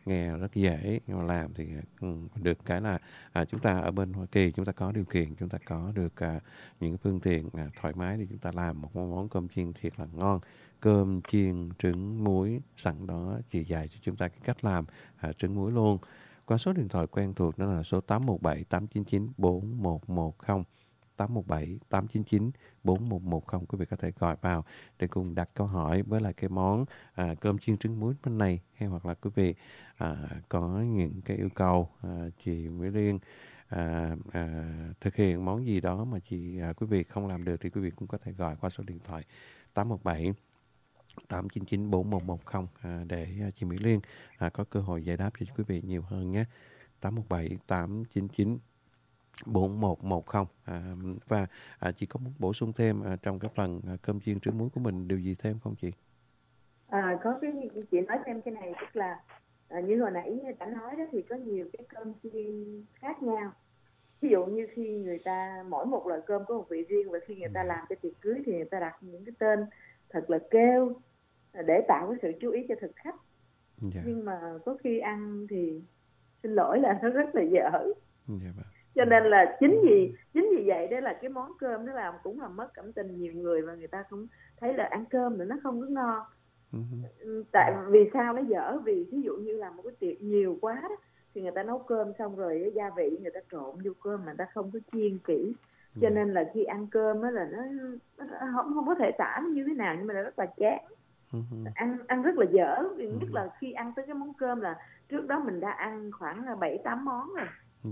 nghe rất dễ, nhưng mà làm thì được cái là chúng ta ở bên Hoa Kỳ chúng ta có điều kiện, chúng ta có được những phương tiện thoải mái thì chúng ta làm một món cơm chiên thiệt là ngon. Cơm chiên trứng muối, sẵn đó chị dạy cho chúng ta cái cách làm trứng muối luôn. Qua số điện thoại quen thuộc đó là số 817 899 4110. 817 899 4110. Quý vị có thể gọi vào để cùng đặt câu hỏi với lại cái món cơm chiên trứng muối bên này, hay hoặc là quý vị có những cái yêu cầu chị Mỹ Liên thực hiện món gì đó mà quý vị không làm được thì quý vị cũng có thể gọi qua số điện thoại 817 899 4110 để chị Mỹ Liên có cơ hội giải đáp cho quý vị nhiều hơn nhé. 817 899 4110. Và chị có muốn bổ sung thêm trong cái phần cơm chiên trứng muối của mình điều gì thêm không chị? Có cái chị nói thêm cái này, tức là như hồi nãy đã nói đó, thì có nhiều cái cơm chiên khác nhau. Ví dụ như khi người ta mỗi một loại cơm có một vị riêng, và khi người ta làm cái tiệc cưới thì người ta đặt những cái tên thật là kêu để tạo cái sự chú ý cho thực khách. Nhưng mà có khi ăn thì xin lỗi là nó rất là dở. Cho nên là chính vì vậy đó là cái món cơm nó làm cũng là mất cảm tình nhiều người, và người ta cũng thấy là ăn cơm nữa nó không có ngon. Tại vì sao nó dở? Vì ví dụ như là một cái tiệc nhiều quá đó, thì người ta nấu cơm xong rồi gia vị người ta trộn vô cơm mà người ta không có chiên kỹ, cho nên là khi ăn cơm đó là nó không có thể tả như thế nào, nhưng mà nó rất là chán. Ăn rất là dở, nhất là khi ăn tới cái món cơm là trước đó mình đã ăn khoảng 7-8 món rồi.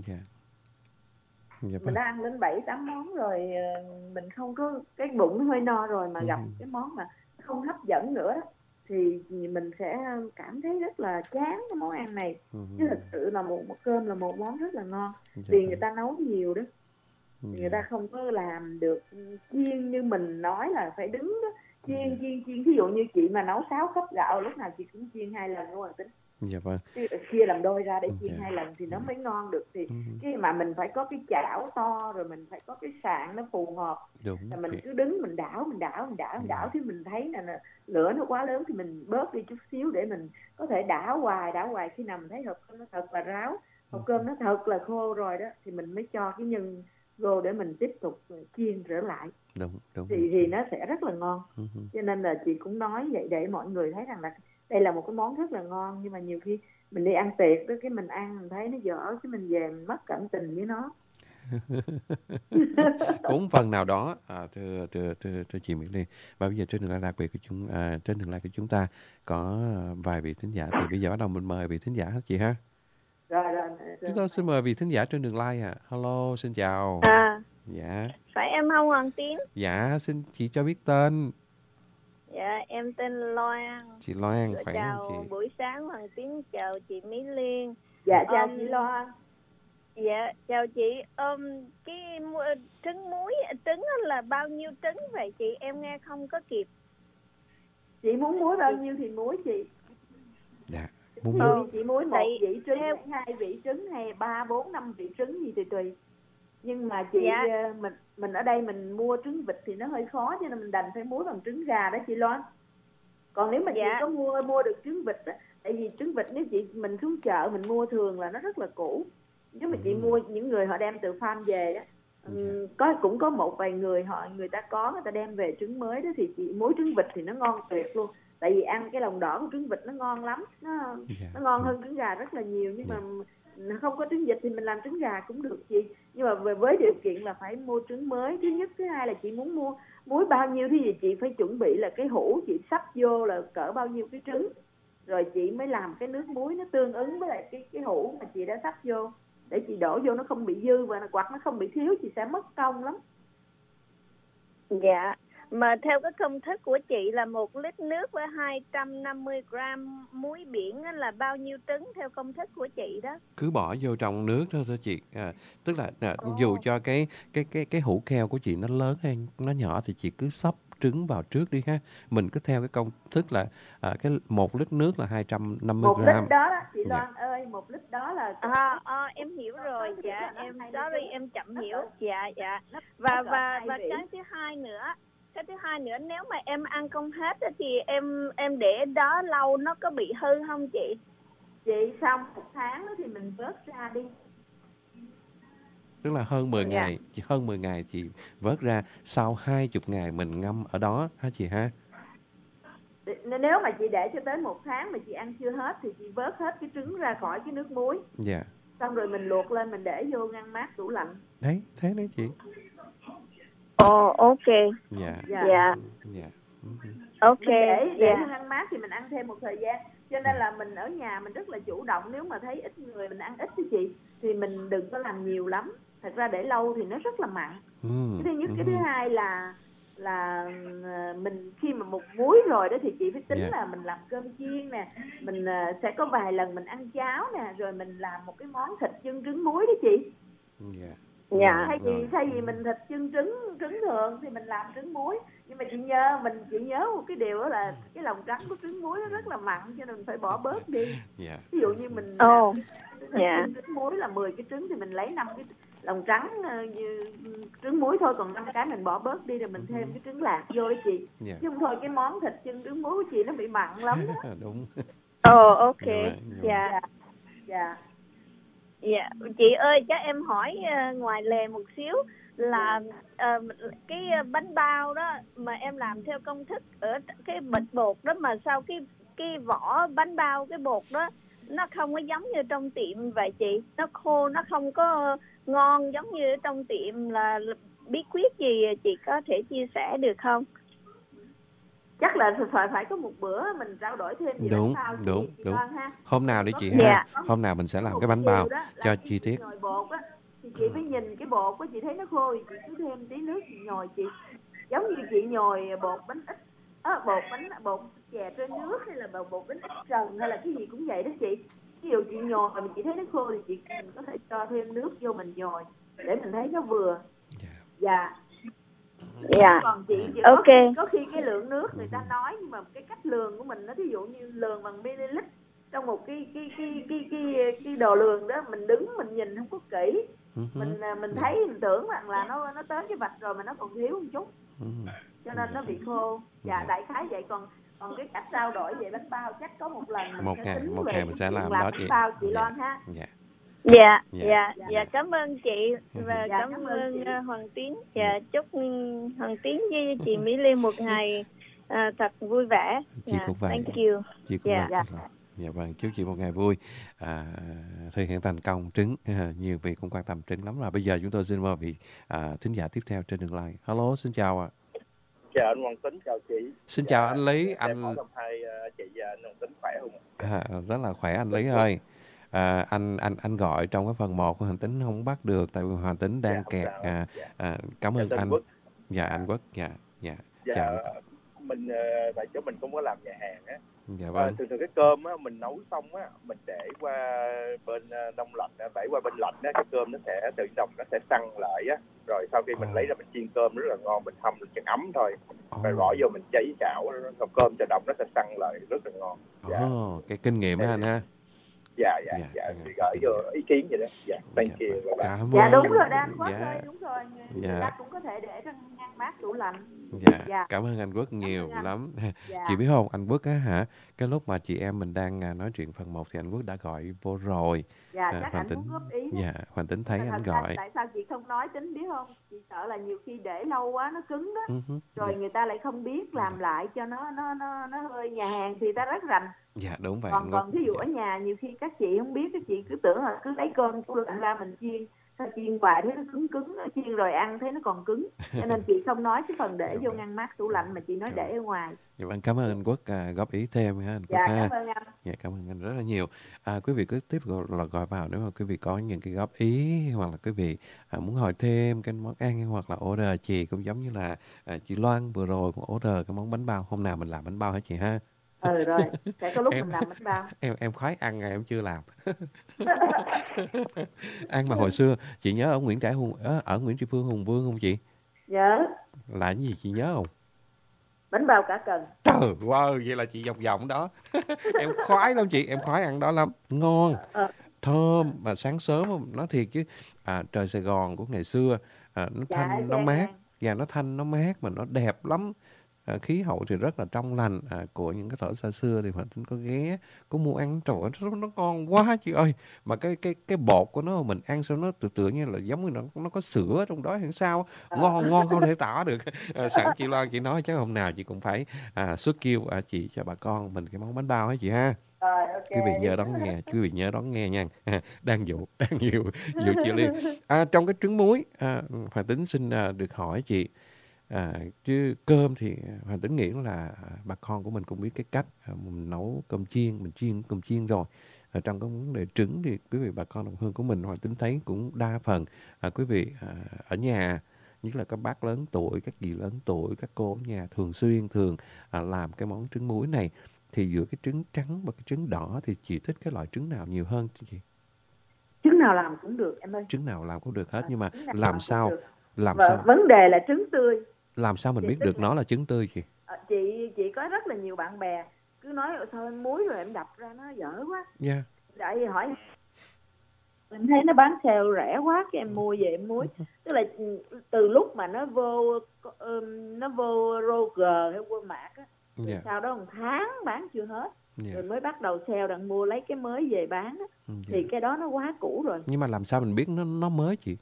Mình đã ăn đến 7-8 món rồi, mình không có, cái bụng nó hơi no rồi mà gặp cái món mà không hấp dẫn nữa đó, thì mình sẽ cảm thấy rất là chán cái món ăn này. Chứ thực sự là một cơm là một món rất là ngon, vì người ta nấu nhiều đó, người ta không có làm được chiên như mình nói là phải đứng đó chiên. Ví dụ như chị mà nấu 6 cốc gạo, lúc nào chị cũng chiên 2 lần luôn tính. Chia làm đôi ra để chiên 2 lần thì nó mới ngon được. Thì cái mà mình phải có cái chảo to, rồi mình phải có cái sạn nó phù hợp. Rồi mình cứ đứng mình đảo thì mình thấy là lửa nó quá lớn thì mình bớt đi chút xíu để mình có thể đảo hoài khi nào mình thấy hộp cơm nó thật là ráo, hộp cơm nó thật là khô rồi đó, thì mình mới cho cái nhân vô để mình tiếp tục chiên trở lại. Thì nó sẽ rất là ngon. Cho nên là chị cũng nói vậy để mọi người thấy rằng là đây là một cái món rất là ngon, nhưng mà nhiều khi mình đi ăn tiệc đó, cái mình ăn mình thấy nó dở, cái mình về mình mất cảm tình với nó. Cũng phần nào đó thưa chị Mỹ Liên. Và bây giờ trên đường live đặc biệt trên đường live của chúng ta có vài vị thính giả, thì bây giờ bắt đầu mình mời vị thính giả chị ha. Rồi. Chúng tôi xin mời vị thính giả trên đường live ạ. Hello, xin chào. Dạ. Phải em không Hoàng Tiến? Dạ, xin chị cho biết tên. Dạ, em tên Loan. Chị Loan, khỏe chào không chị? Buổi sáng Hoàng Tiến, chào chị Mỹ Liên. Dạ, chào chị Loan. Dạ, chào chị. Cái trứng là bao nhiêu trứng vậy chị? Em nghe không có kịp. Chị muốn muối bao nhiêu thì muối chị. Dạ. Chị muối 1 vị trứng, 2 vị trứng hay 3, 4, 5 vị trứng gì thì tùy. Nhưng mà chị mình ở đây mình mua trứng vịt thì nó hơi khó, cho nên mình đành phải muối bằng trứng gà đó chị Loan. Còn nếu mà chị có mua được trứng vịt đó, tại vì trứng vịt nếu mình xuống chợ mình mua thường là nó rất là cũ. Nếu mà chị mua những người họ đem từ farm về đó, cũng có một vài người người ta đem về trứng mới đó, thì chị muối trứng vịt thì nó ngon tuyệt luôn. Tại vì ăn cái lòng đỏ của trứng vịt nó ngon lắm, nó ngon hơn trứng gà rất là nhiều. Nhưng mà không có trứng vịt thì mình làm trứng gà cũng được chị. Nhưng mà với điều kiện là phải mua trứng mới thứ nhất. Thứ hai là chị muốn mua muối bao nhiêu thì chị phải chuẩn bị là cái hũ chị sắp vô là cỡ bao nhiêu cái trứng, rồi chị mới làm cái nước muối nó tương ứng với lại cái hũ mà chị đã sắp vô, để chị đổ vô nó không bị dư và hoặc nó không bị thiếu, chị sẽ mất công lắm. Dạ. Mà theo cái công thức của chị là 1 lít nước với 250 gram muối biển là bao nhiêu trứng theo công thức của chị đó? Cứ bỏ vô trong nước thôi chị. Tức là dù cho cái hũ keo của chị nó lớn hay nó nhỏ thì chị cứ xóc trứng vào trước đi ha. Mình cứ theo cái công thức là cái 1 lít nước là 250 gram. 1 lít đó chị Loan ơi, 1 lít đó là em hiểu rồi. Dạ, em sorry em chậm hiểu. Dạ. Và cái thứ hai nữa, nếu mà em ăn không hết thì em để đó lâu nó có bị hư không chị? Chị xong 1 tháng đó thì mình vớt ra đi. Tức là hơn 10 ngày, hơn 10 ngày chị vớt ra, sau 20 ngày mình ngâm ở đó hả chị ha? Nếu mà chị để cho tới 1 tháng mà chị ăn chưa hết thì chị vớt hết cái trứng ra khỏi cái nước muối. Dạ. Xong rồi mình luộc lên, mình để vô ngăn mát tủ lạnh. Đấy, thế đấy chị. Ồ, ok. Dạ. Dạ. Dạ. Ok. Mình để ngăn mát thì mình ăn thêm một thời gian. Cho nên là mình ở nhà mình rất là chủ động. Nếu mà thấy ít người mình ăn ít với chị thì mình đừng có làm nhiều lắm. Thật ra để lâu thì nó rất là mặn. Cái thứ nhất, cái thứ hai là mình khi mà một muối rồi đó thì chị phải tính là mình làm cơm chiên nè, mình sẽ có vài lần mình ăn cháo nè, rồi mình làm một cái món thịt chân trứng muối đó chị. Dạ. Thay vì mình thịt chân trứng thường thì mình làm trứng muối. Nhưng mà chị nhớ một cái điều đó là cái lòng trắng của trứng muối nó rất là mặn, cho nên mình phải bỏ bớt đi. Ví dụ như mình trứng muối là 10 cái trứng thì mình lấy 5 cái lòng trắng trứng muối thôi, còn 5 cái mình bỏ bớt đi rồi mình thêm cái trứng lạc vô đó chị. Chứ không thôi cái món thịt chân trứng muối của chị nó bị mặn lắm đó. Đúng. Ok. Dạ. Dạ, chị ơi, cho em hỏi ngoài lề một xíu là cái bánh bao đó mà em làm theo công thức ở cái bịch bột đó, mà sau cái vỏ bánh bao, cái bột đó nó không có giống như trong tiệm vậy chị, nó khô, nó không có ngon giống như ở trong tiệm, là bí quyết gì chị có thể chia sẻ được không? Chắc là phải có một bữa mình trao đổi thêm về bánh bao. Đúng. Hôm nào đi chị ha. Hôm nào mình sẽ làm cái bánh bao cho chi tiết. Nhồi bột á thì chị phải nhìn cái bột á, chị thấy nó khô thì chị cứ thêm tí nước chị nhồi, chị giống như chị nhồi bột bánh ít, bột chè trên nước, hay là bột bánh ít trần, hay là cái gì cũng vậy đó chị. Ví dụ chị nhồi mà chị thấy nó khô thì chị có thể cho thêm nước vô mình nhồi để mình thấy nó vừa. Còn chị có khi cái lượng nước người ta nói, nhưng mà cái cách lường của mình nó, ví dụ như lường bằng ml trong một cái đồ lường đó, mình đứng mình nhìn không có kỹ, mình thấy mình tưởng rằng là nó tới cái vạch rồi mà nó còn thiếu một chút, cho nên nó bị khô. Đại khái vậy. Còn cái cách trao đổi về bánh bao chắc có một lần mình sẽ tính về mình sẽ làm đó chị. Bánh bao chị Loan ha. Dạ, cảm ơn chị và cảm ơn Hoàng Tín. Dạ, chúc Hoàng Tín với chị Mỹ Liên một ngày thật vui vẻ. Chị cũng vậy. Thank you. Chị cũng vậy. Dạ vâng, chúc chị một ngày vui, thực hiện thành công trứng. Nhiều vị cũng quan tâm trứng lắm rồi. Bây giờ chúng tôi xin mời vị thính giả tiếp theo trên đường line. Hello, xin chào ạ. Chào anh Hoàng Tín, chào chị. Xin chào anh Lý. Anh hỏi thăm hai chị và anh Hoàng Tín khỏe không? Rất là khỏe anh Lý ơi. Anh gọi trong cái phần 1 của Hoàng Tín không bắt được, tại vì Hoàng Tín đang kẹt. Cảm ơn anh. Anh Quốc. Chào. Mình tại chỗ mình không có làm nhà hàng á. Dạ vâng. Thường cái cơm á mình nấu xong á, mình để qua bên đông lạnh, đẩy qua bên lạnh á, cái cơm nó sẽ tự động nó sẽ săn lại á. Rồi sau khi mình lấy ra mình chiên cơm rất là ngon, mình hầm được chân ấm thôi. Rồi bỏ vô mình cháy chảo, còn cơm tự động nó sẽ săn lại rất là ngon. Cái kinh nghiệm đó anh ha. Dạ. Gửi vô ý kiến vậy đó. Thank you. Đúng rồi đó anh Quốc ơi, đúng rồi. Người ta cũng có thể để trong ngăn mát tủ lạnh. Cảm ơn anh Quốc nhiều lắm. Chị biết không, anh Quốc á hả, cái lúc mà chị em mình đang nói chuyện phần 1 thì anh Quốc đã gọi vô rồi. Chắc anh muốn góp ý. Hoàng Tín thấy anh gọi. Tại sao chị không nói Tín biết không? Chị sợ là nhiều khi để lâu quá nó cứng đó. Rồi người ta lại không biết làm lại cho nó hơi, nhà hàng thì ta rất rành. Dạ đúng vậy. Còn ví dụ ở nhà nhiều khi các chị không biết, các chị cứ tưởng là cứ lấy cơm tủ lạnh ra mình chiên, sao chiên hoài thấy nó cứng, chiên rồi ăn thấy nó còn cứng, cho nên chị không nói cái phần để vô ngăn mát tủ lạnh mà chị nói để ở ngoài. Dạ vâng, cảm ơn anh Quốc góp ý thêm ha anh Quốc ha. Cảm ơn anh. Cảm ơn anh rất là nhiều. Quý vị cứ tiếp gọi vào nếu mà quý vị có những cái góp ý, hoặc là quý vị muốn hỏi thêm cái món ăn, hoặc là order chị cũng giống như là chị Loan vừa rồi cũng order cái món bánh bao. Hôm nào mình làm bánh bao hả chị ha? Rồi, sẽ có lúc mình làm bánh bao. Em khoái ăn ngày em chưa làm. Ăn mà hồi xưa chị nhớ ở Nguyễn Tri Phương Hùng Vương không chị? Nhớ. Là cái gì chị nhớ không? Bánh bao cả cần. Trời ơi, vậy là chị vòng đó. Em khoái lắm chị, em khoái ăn đó lắm. Ngon, thơm, mà sáng sớm nói thiệt chứ, trời Sài Gòn của ngày xưa, nó thanh, nó mát. Và nó thanh, nó mát mà nó đẹp lắm. khí hậu thì rất là trong lành của những cái thợ xa xưa, thì Hoàng Tính có ghé, có mua ăn, trời ơi, nó ngon quá chị ơi. Mà cái bột của nó mình ăn sao nó tựa như là giống như nó có sữa trong đó hay sao, ngon không thể tả được. Sẵn chị Loan chị nói chắc hôm nào chị cũng phải xuất kêu chị cho bà con mình cái món bánh bao hả chị ha. Okay. Quý vị nhớ đón nghe nha. Đang dụ chị Liên. Trong cái trứng muối, Hoàng Tính xin được hỏi chị, chứ cơm thì Hoàng Tính nghĩ là bà con của mình cũng biết cái cách mình nấu cơm chiên, mình chiên cơm chiên rồi. Trong cái vấn đề trứng thì quý vị bà con đồng hương của mình, Hoàng Tính thấy cũng đa phần quý vị ở nhà, nhất là các bác lớn tuổi, các dì lớn tuổi, các cô ở nhà thường làm cái món trứng muối này. Thì giữa cái trứng trắng và cái trứng đỏ thì chị thích cái loại trứng nào nhiều hơn chị? Trứng nào làm cũng được em ơi. Trứng nào làm cũng được hết, nhưng mà làm sao? Vấn đề là trứng tươi. Làm sao mình biết được nó là trứng tươi chị? Chị có rất là nhiều bạn bè cứ nói thôi muối rồi em đập ra nó dở quá. Yeah. Tại vì hỏi mình thấy nó bán sale rẻ quá, cái em mua về em muối. Tức là từ lúc mà nó vô Roger hay Walmart á, sau đó 1 tháng bán chưa hết, rồi mới bắt đầu sale đặng mua lấy cái mới về bán á. Thì cái đó nó quá cũ rồi. Nhưng mà làm sao mình biết nó mới chị?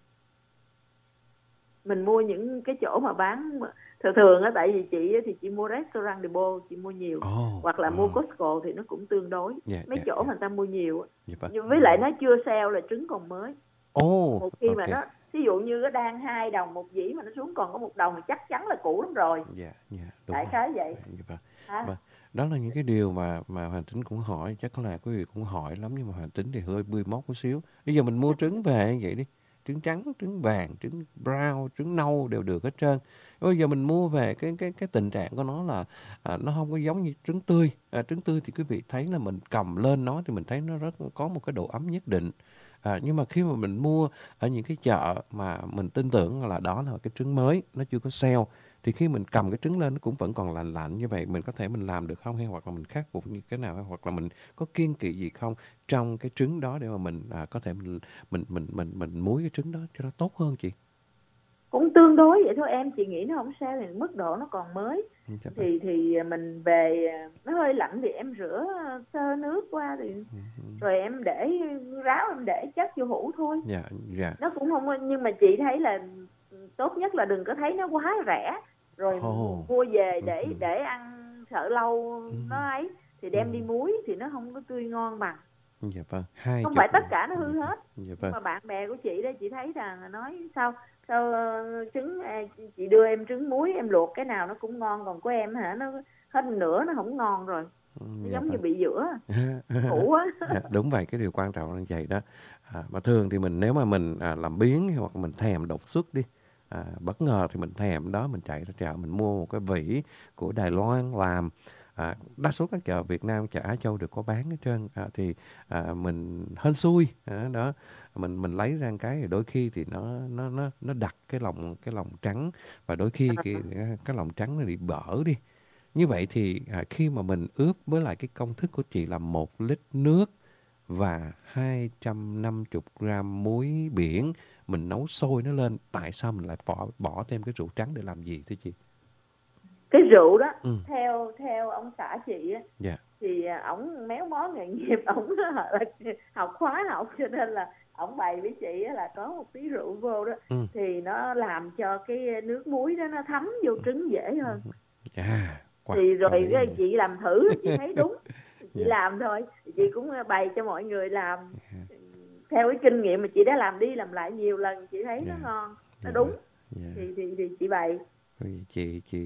Mình mua những cái chỗ mà bán thường á, tại vì chị thì chị mua Restaurant de Beau, chị mua nhiều, hoặc là mua Costco thì nó cũng tương đối. Mấy chỗ mà người ta mua nhiều, nhưng với lại nó chưa sale là trứng còn mới. Một khi mà nó ví dụ như nó đang 2 đồng một dĩ mà nó xuống còn có 1 đồng thì chắc chắn là cũ lắm rồi. Đại khái vậy. Đó là những cái điều mà Hoàng Tính cũng hỏi, chắc có là quý vị cũng hỏi lắm, nhưng mà Hoàng Tính thì hơi bươi móc một xíu. Bây giờ mình mua trứng về vậy đi, trứng trắng, trứng vàng, trứng brown, trứng nâu đều được hết trơn. Bây giờ mình mua về cái tình trạng của nó là nó không có giống như trứng tươi. Trứng tươi thì quý vị thấy là mình cầm lên nó thì mình thấy nó rất có một cái độ ấm nhất định. Nhưng mà khi mà mình mua ở những cái chợ mà mình tin tưởng là đó là cái trứng mới, nó chưa có sale, thì khi mình cầm cái trứng lên nó cũng vẫn còn lạnh lạnh như vậy, mình có thể mình làm được không, hay hoặc là mình khắc phục như thế nào, hoặc là mình có kiêng kỵ gì không trong cái trứng đó để mà mình có thể mình muối cái trứng đó cho nó tốt hơn chị? Cũng tương đối vậy thôi em, chị nghĩ nó không sao, thì mức độ nó còn mới. Thì mình về nó hơi lạnh thì em rửa sơ nước qua thì rồi em để ráo, em để chất vô hũ thôi. Nó cũng không, nhưng mà chị thấy là tốt nhất là đừng có thấy nó quá rẻ rồi mua về để ăn sợ lâu nó ấy thì đem đi muối thì nó không có tươi ngon bằng. Không phải tất cả nó hư hết. Mà bạn bè của chị đó, chị thấy rằng nói sao trứng chị đưa em trứng muối em luộc cái nào nó cũng ngon, còn của em hả nó hết nửa nó không ngon rồi. Nó giống như bị dữa cũ á. Đúng vậy, cái điều quan trọng là vậy đó. Mà thường thì nếu mà mình làm biếng hoặc mình thèm đột xuất đi, bất ngờ thì mình thèm đó, mình chạy ra chợ mình mua một cái vỉ của Đài Loan làm. Đa số các chợ Việt Nam, chợ Á Châu đều có bán hết trơn. Thì mình hên xui đó, mình lấy ra cái thì đôi khi thì nó đặt cái lòng trắng, và đôi khi cái lòng trắng nó bị bở đi. Như vậy thì khi mà mình ướp với lại cái công thức của chị là 1 lít nước và 250 gram muối biển, mình nấu sôi nó lên, tại sao mình lại bỏ thêm cái rượu trắng để làm gì thưa chị? Cái rượu đó theo ông xã chị á, thì ổng méo mó nghề nghiệp, ổng học khóa học, cho nên là ổng bày với chị là có một tí rượu vô đó, thì nó làm cho cái nước muối đó nó thấm vô trứng dễ hơn. Thì rồi chị làm thử, chị thấy đúng, chị làm thôi, chị cũng bày cho mọi người làm theo cái kinh nghiệm mà chị đã làm đi làm lại nhiều lần, chị thấy nó ngon, nó đúng, thì chị bày. Chị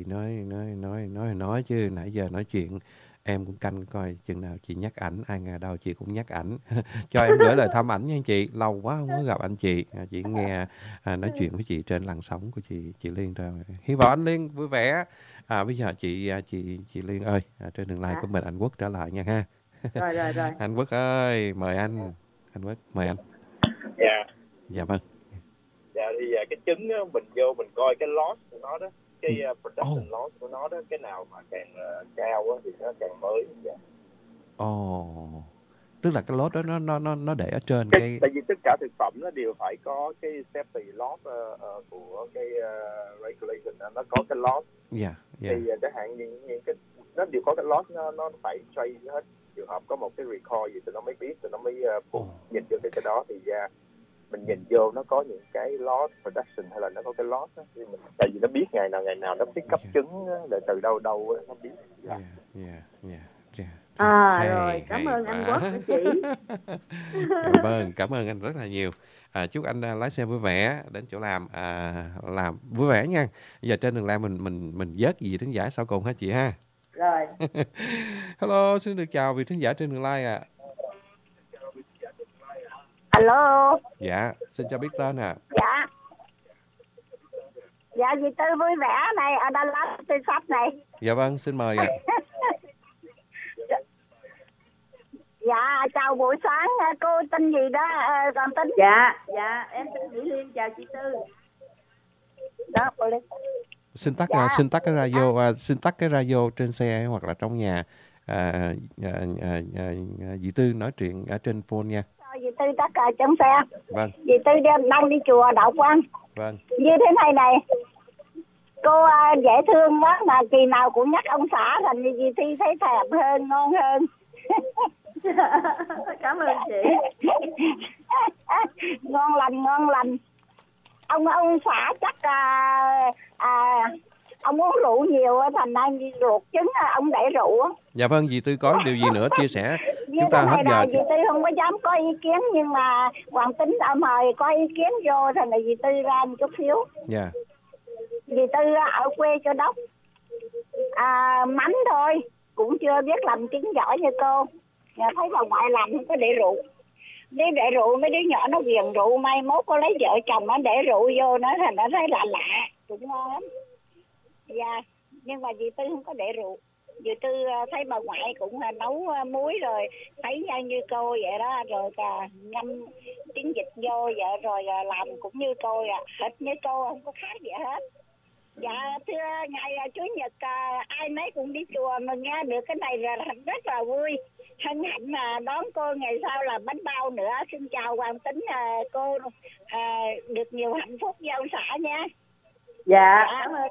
nói chứ nãy giờ nói chuyện em cũng canh coi chừng nào chị nhắc ảnh, ai ngờ đâu chị cũng nhắc ảnh. Cho em gửi lời thăm ảnh nha chị, lâu quá không có gặp anh chị nghe nói chuyện với chị trên làn sóng của chị Liên thôi. Hy vọng anh Liên vui vẻ. Bây giờ chị Liên ơi, trên đường line của mình anh Quốc trở lại nha ha. Rồi. Anh Quốc ơi, mời anh Quốc, mời anh. Dạ vâng. Thì cái trứng á, mình vô mình coi cái loss của nó đó, cái production loss của nó đó, cái nào mà càng cao á thì nó càng mới. Tức là cái loss đó nó để ở trên cái tại vì tất cả thực phẩm nó đều phải có cái safety loss của cái regulation, nó có cái loss. Thì chẳng hạn những cái nó đều có cái loss, nó phải trace hết. Trường hợp có một cái record gì tụi nó mới biết, tụi nó mới nhìn vô cái đó thì mình nhìn vô nó có những cái loss production hay là nó có cái loss đó, thì mình, tại vì nó biết ngày nào nó pick up trứng để từ đâu nó biết. Rồi cảm ơn anh Quốc và chị. Vâng, cảm ơn anh rất là nhiều. Chúc anh lái xe vui vẻ đến chỗ làm vui vẻ nha. Giờ trên đường lai mình vớt gì thính giả sau cùng hả chị ha? Rồi. Hello, xin được chào vị thính giả trên đường lai ạ. Alo. Dạ, xin cho biết tên ạ. Dạ dì Tư vui vẻ này, ở Đà Lạt Tư Sách này. Dạ vâng, xin mời ạ. Dạ chào buổi sáng, cô tên gì đó, còn tên. Dạ em tên Mỹ Liên, chào chị Tư. Đó, cô Liên. Xin tắt cái radio, xin tắt cái radio trên xe hoặc là trong nhà. Dì Tư nói chuyện ở trên phone nha. Dì Tư tắt trong xe. Vâng. Dì Tư đang đi chùa Đạo Quang. Vâng. Như thế này, cô dễ thương quá mà kỳ nào cũng nhắc ông xã, thành dì Thi thấy thèm hơn, ngon hơn. Cảm ơn chị. Ngon lành. Ông xã chắc ông uống rượu nhiều thành ra ruột trứng ông để rượu. Dạ vâng, dì Tư có điều gì nữa chia sẻ chúng ta hết giờ. Dì Tư không có dám có ý kiến, nhưng mà Hoàng Tính đã mời có ý kiến vô, thành là dì Tư ra một chút xíu. Dạ. Dì Tư ở quê Châu Đốc, mắm thôi, cũng chưa biết làm trứng giỏi như cô. Thấy bà ngoại làm không có để rượu. Nếu để rượu mấy đứa nhỏ nó ghiền rượu, mai mốt có lấy vợ chồng nó để rượu vô nó thành nó thấy lạ, cũng ngon lắm. Dạ, nhưng mà dì Tư không có để rượu. Dì Tư thấy bà ngoại cũng nấu muối rồi, thấy như cô vậy đó, rồi ngâm trứng vịt vô vậy, rồi làm cũng như cô, hệt như cô, không có khác gì hết. Dạ thưa ngày Chủ nhật ai nấy cũng đi chùa mà nghe được cái này là rất là vui. Hân hạnh đón cô ngày sau là bánh bao nữa. Xin chào Hoàng Tính, cô được nhiều hạnh phúc với ông xã nha. Dạ cảm ơn.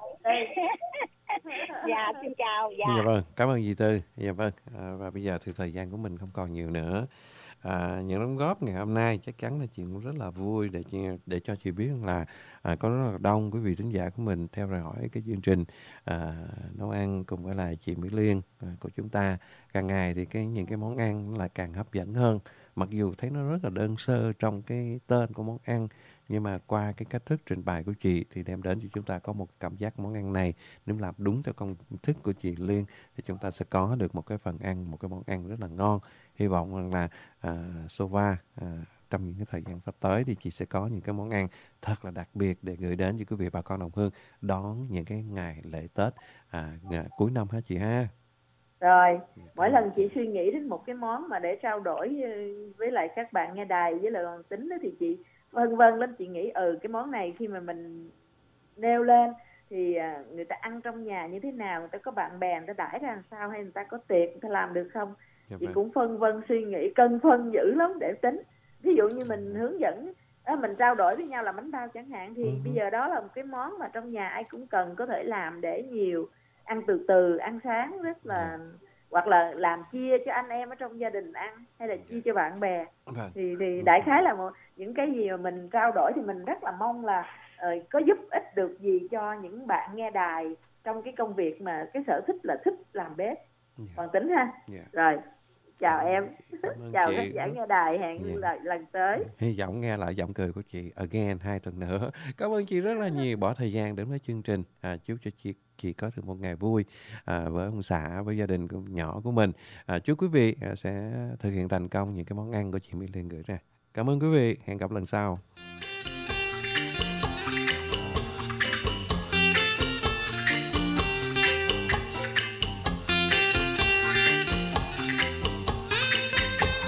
Dạ xin chào. Dạ vâng, cảm ơn dì Tư. Dạ vâng, và bây giờ thì thời gian của mình không còn nhiều nữa. Những đóng góp ngày hôm nay chắc chắn là chị cũng rất là vui để cho chị biết là có rất là đông quý vị thính giả của mình theo dõi cái chương trình nấu ăn cùng với lại chị Mỹ Liên của chúng ta. Càng ngày thì những cái món ăn là càng hấp dẫn hơn, mặc dù thấy nó rất là đơn sơ trong cái tên của món ăn, nhưng mà qua cái cách thức trình bày của chị thì đem đến cho chúng ta có một cảm giác món ăn này nếu làm đúng theo công thức của chị Liên thì chúng ta sẽ có được một cái phần ăn, một cái món ăn rất là ngon. Hy vọng rằng là Sova trong những cái thời gian sắp tới thì chị sẽ có những cái món ăn thật là đặc biệt để gửi đến cho quý vị bà con đồng hương đón những cái ngày lễ Tết cuối năm hả chị ha? Rồi, mỗi lần chị suy nghĩ đến một cái món mà để trao đổi với lại các bạn nghe đài với lại Hoàng Tính đó, thì chị vân vân lắm. Chị nghĩ cái món này khi mà mình nêu lên thì người ta ăn trong nhà như thế nào, người ta có bạn bè người ta đãi ra làm sao, hay người ta có tiệc người ta làm được không. Chị cũng phân vân suy nghĩ, cân phân dữ lắm để tính. Ví dụ như mình hướng dẫn, mình trao đổi với nhau làm bánh bao chẳng hạn, thì bây giờ đó là một cái món mà trong nhà ai cũng cần có thể làm để nhiều, ăn từ từ, ăn sáng rất là, hoặc là làm chia cho anh em ở trong gia đình ăn, hay là chia cho bạn bè. Thì đại khái là những cái gì mà mình trao đổi thì mình rất là mong là có giúp ích được gì cho những bạn nghe đài trong cái công việc mà cái sở thích là thích làm bếp. Hoàng Tính ha. Rồi, chào em. Chào các giả nghe đài, hẹn lần tới. Hy vọng nghe lại giọng cười của chị again 2 tuần nữa. Cảm ơn chị rất là nhiều bỏ thời gian đến với chương trình. Chúc cho chị có được một ngày vui với ông xã, với gia đình nhỏ của mình. Chúc quý vị sẽ thực hiện thành công những cái món ăn của chị Mỹ Liên gửi ra. Cảm ơn quý vị, hẹn gặp lần sau.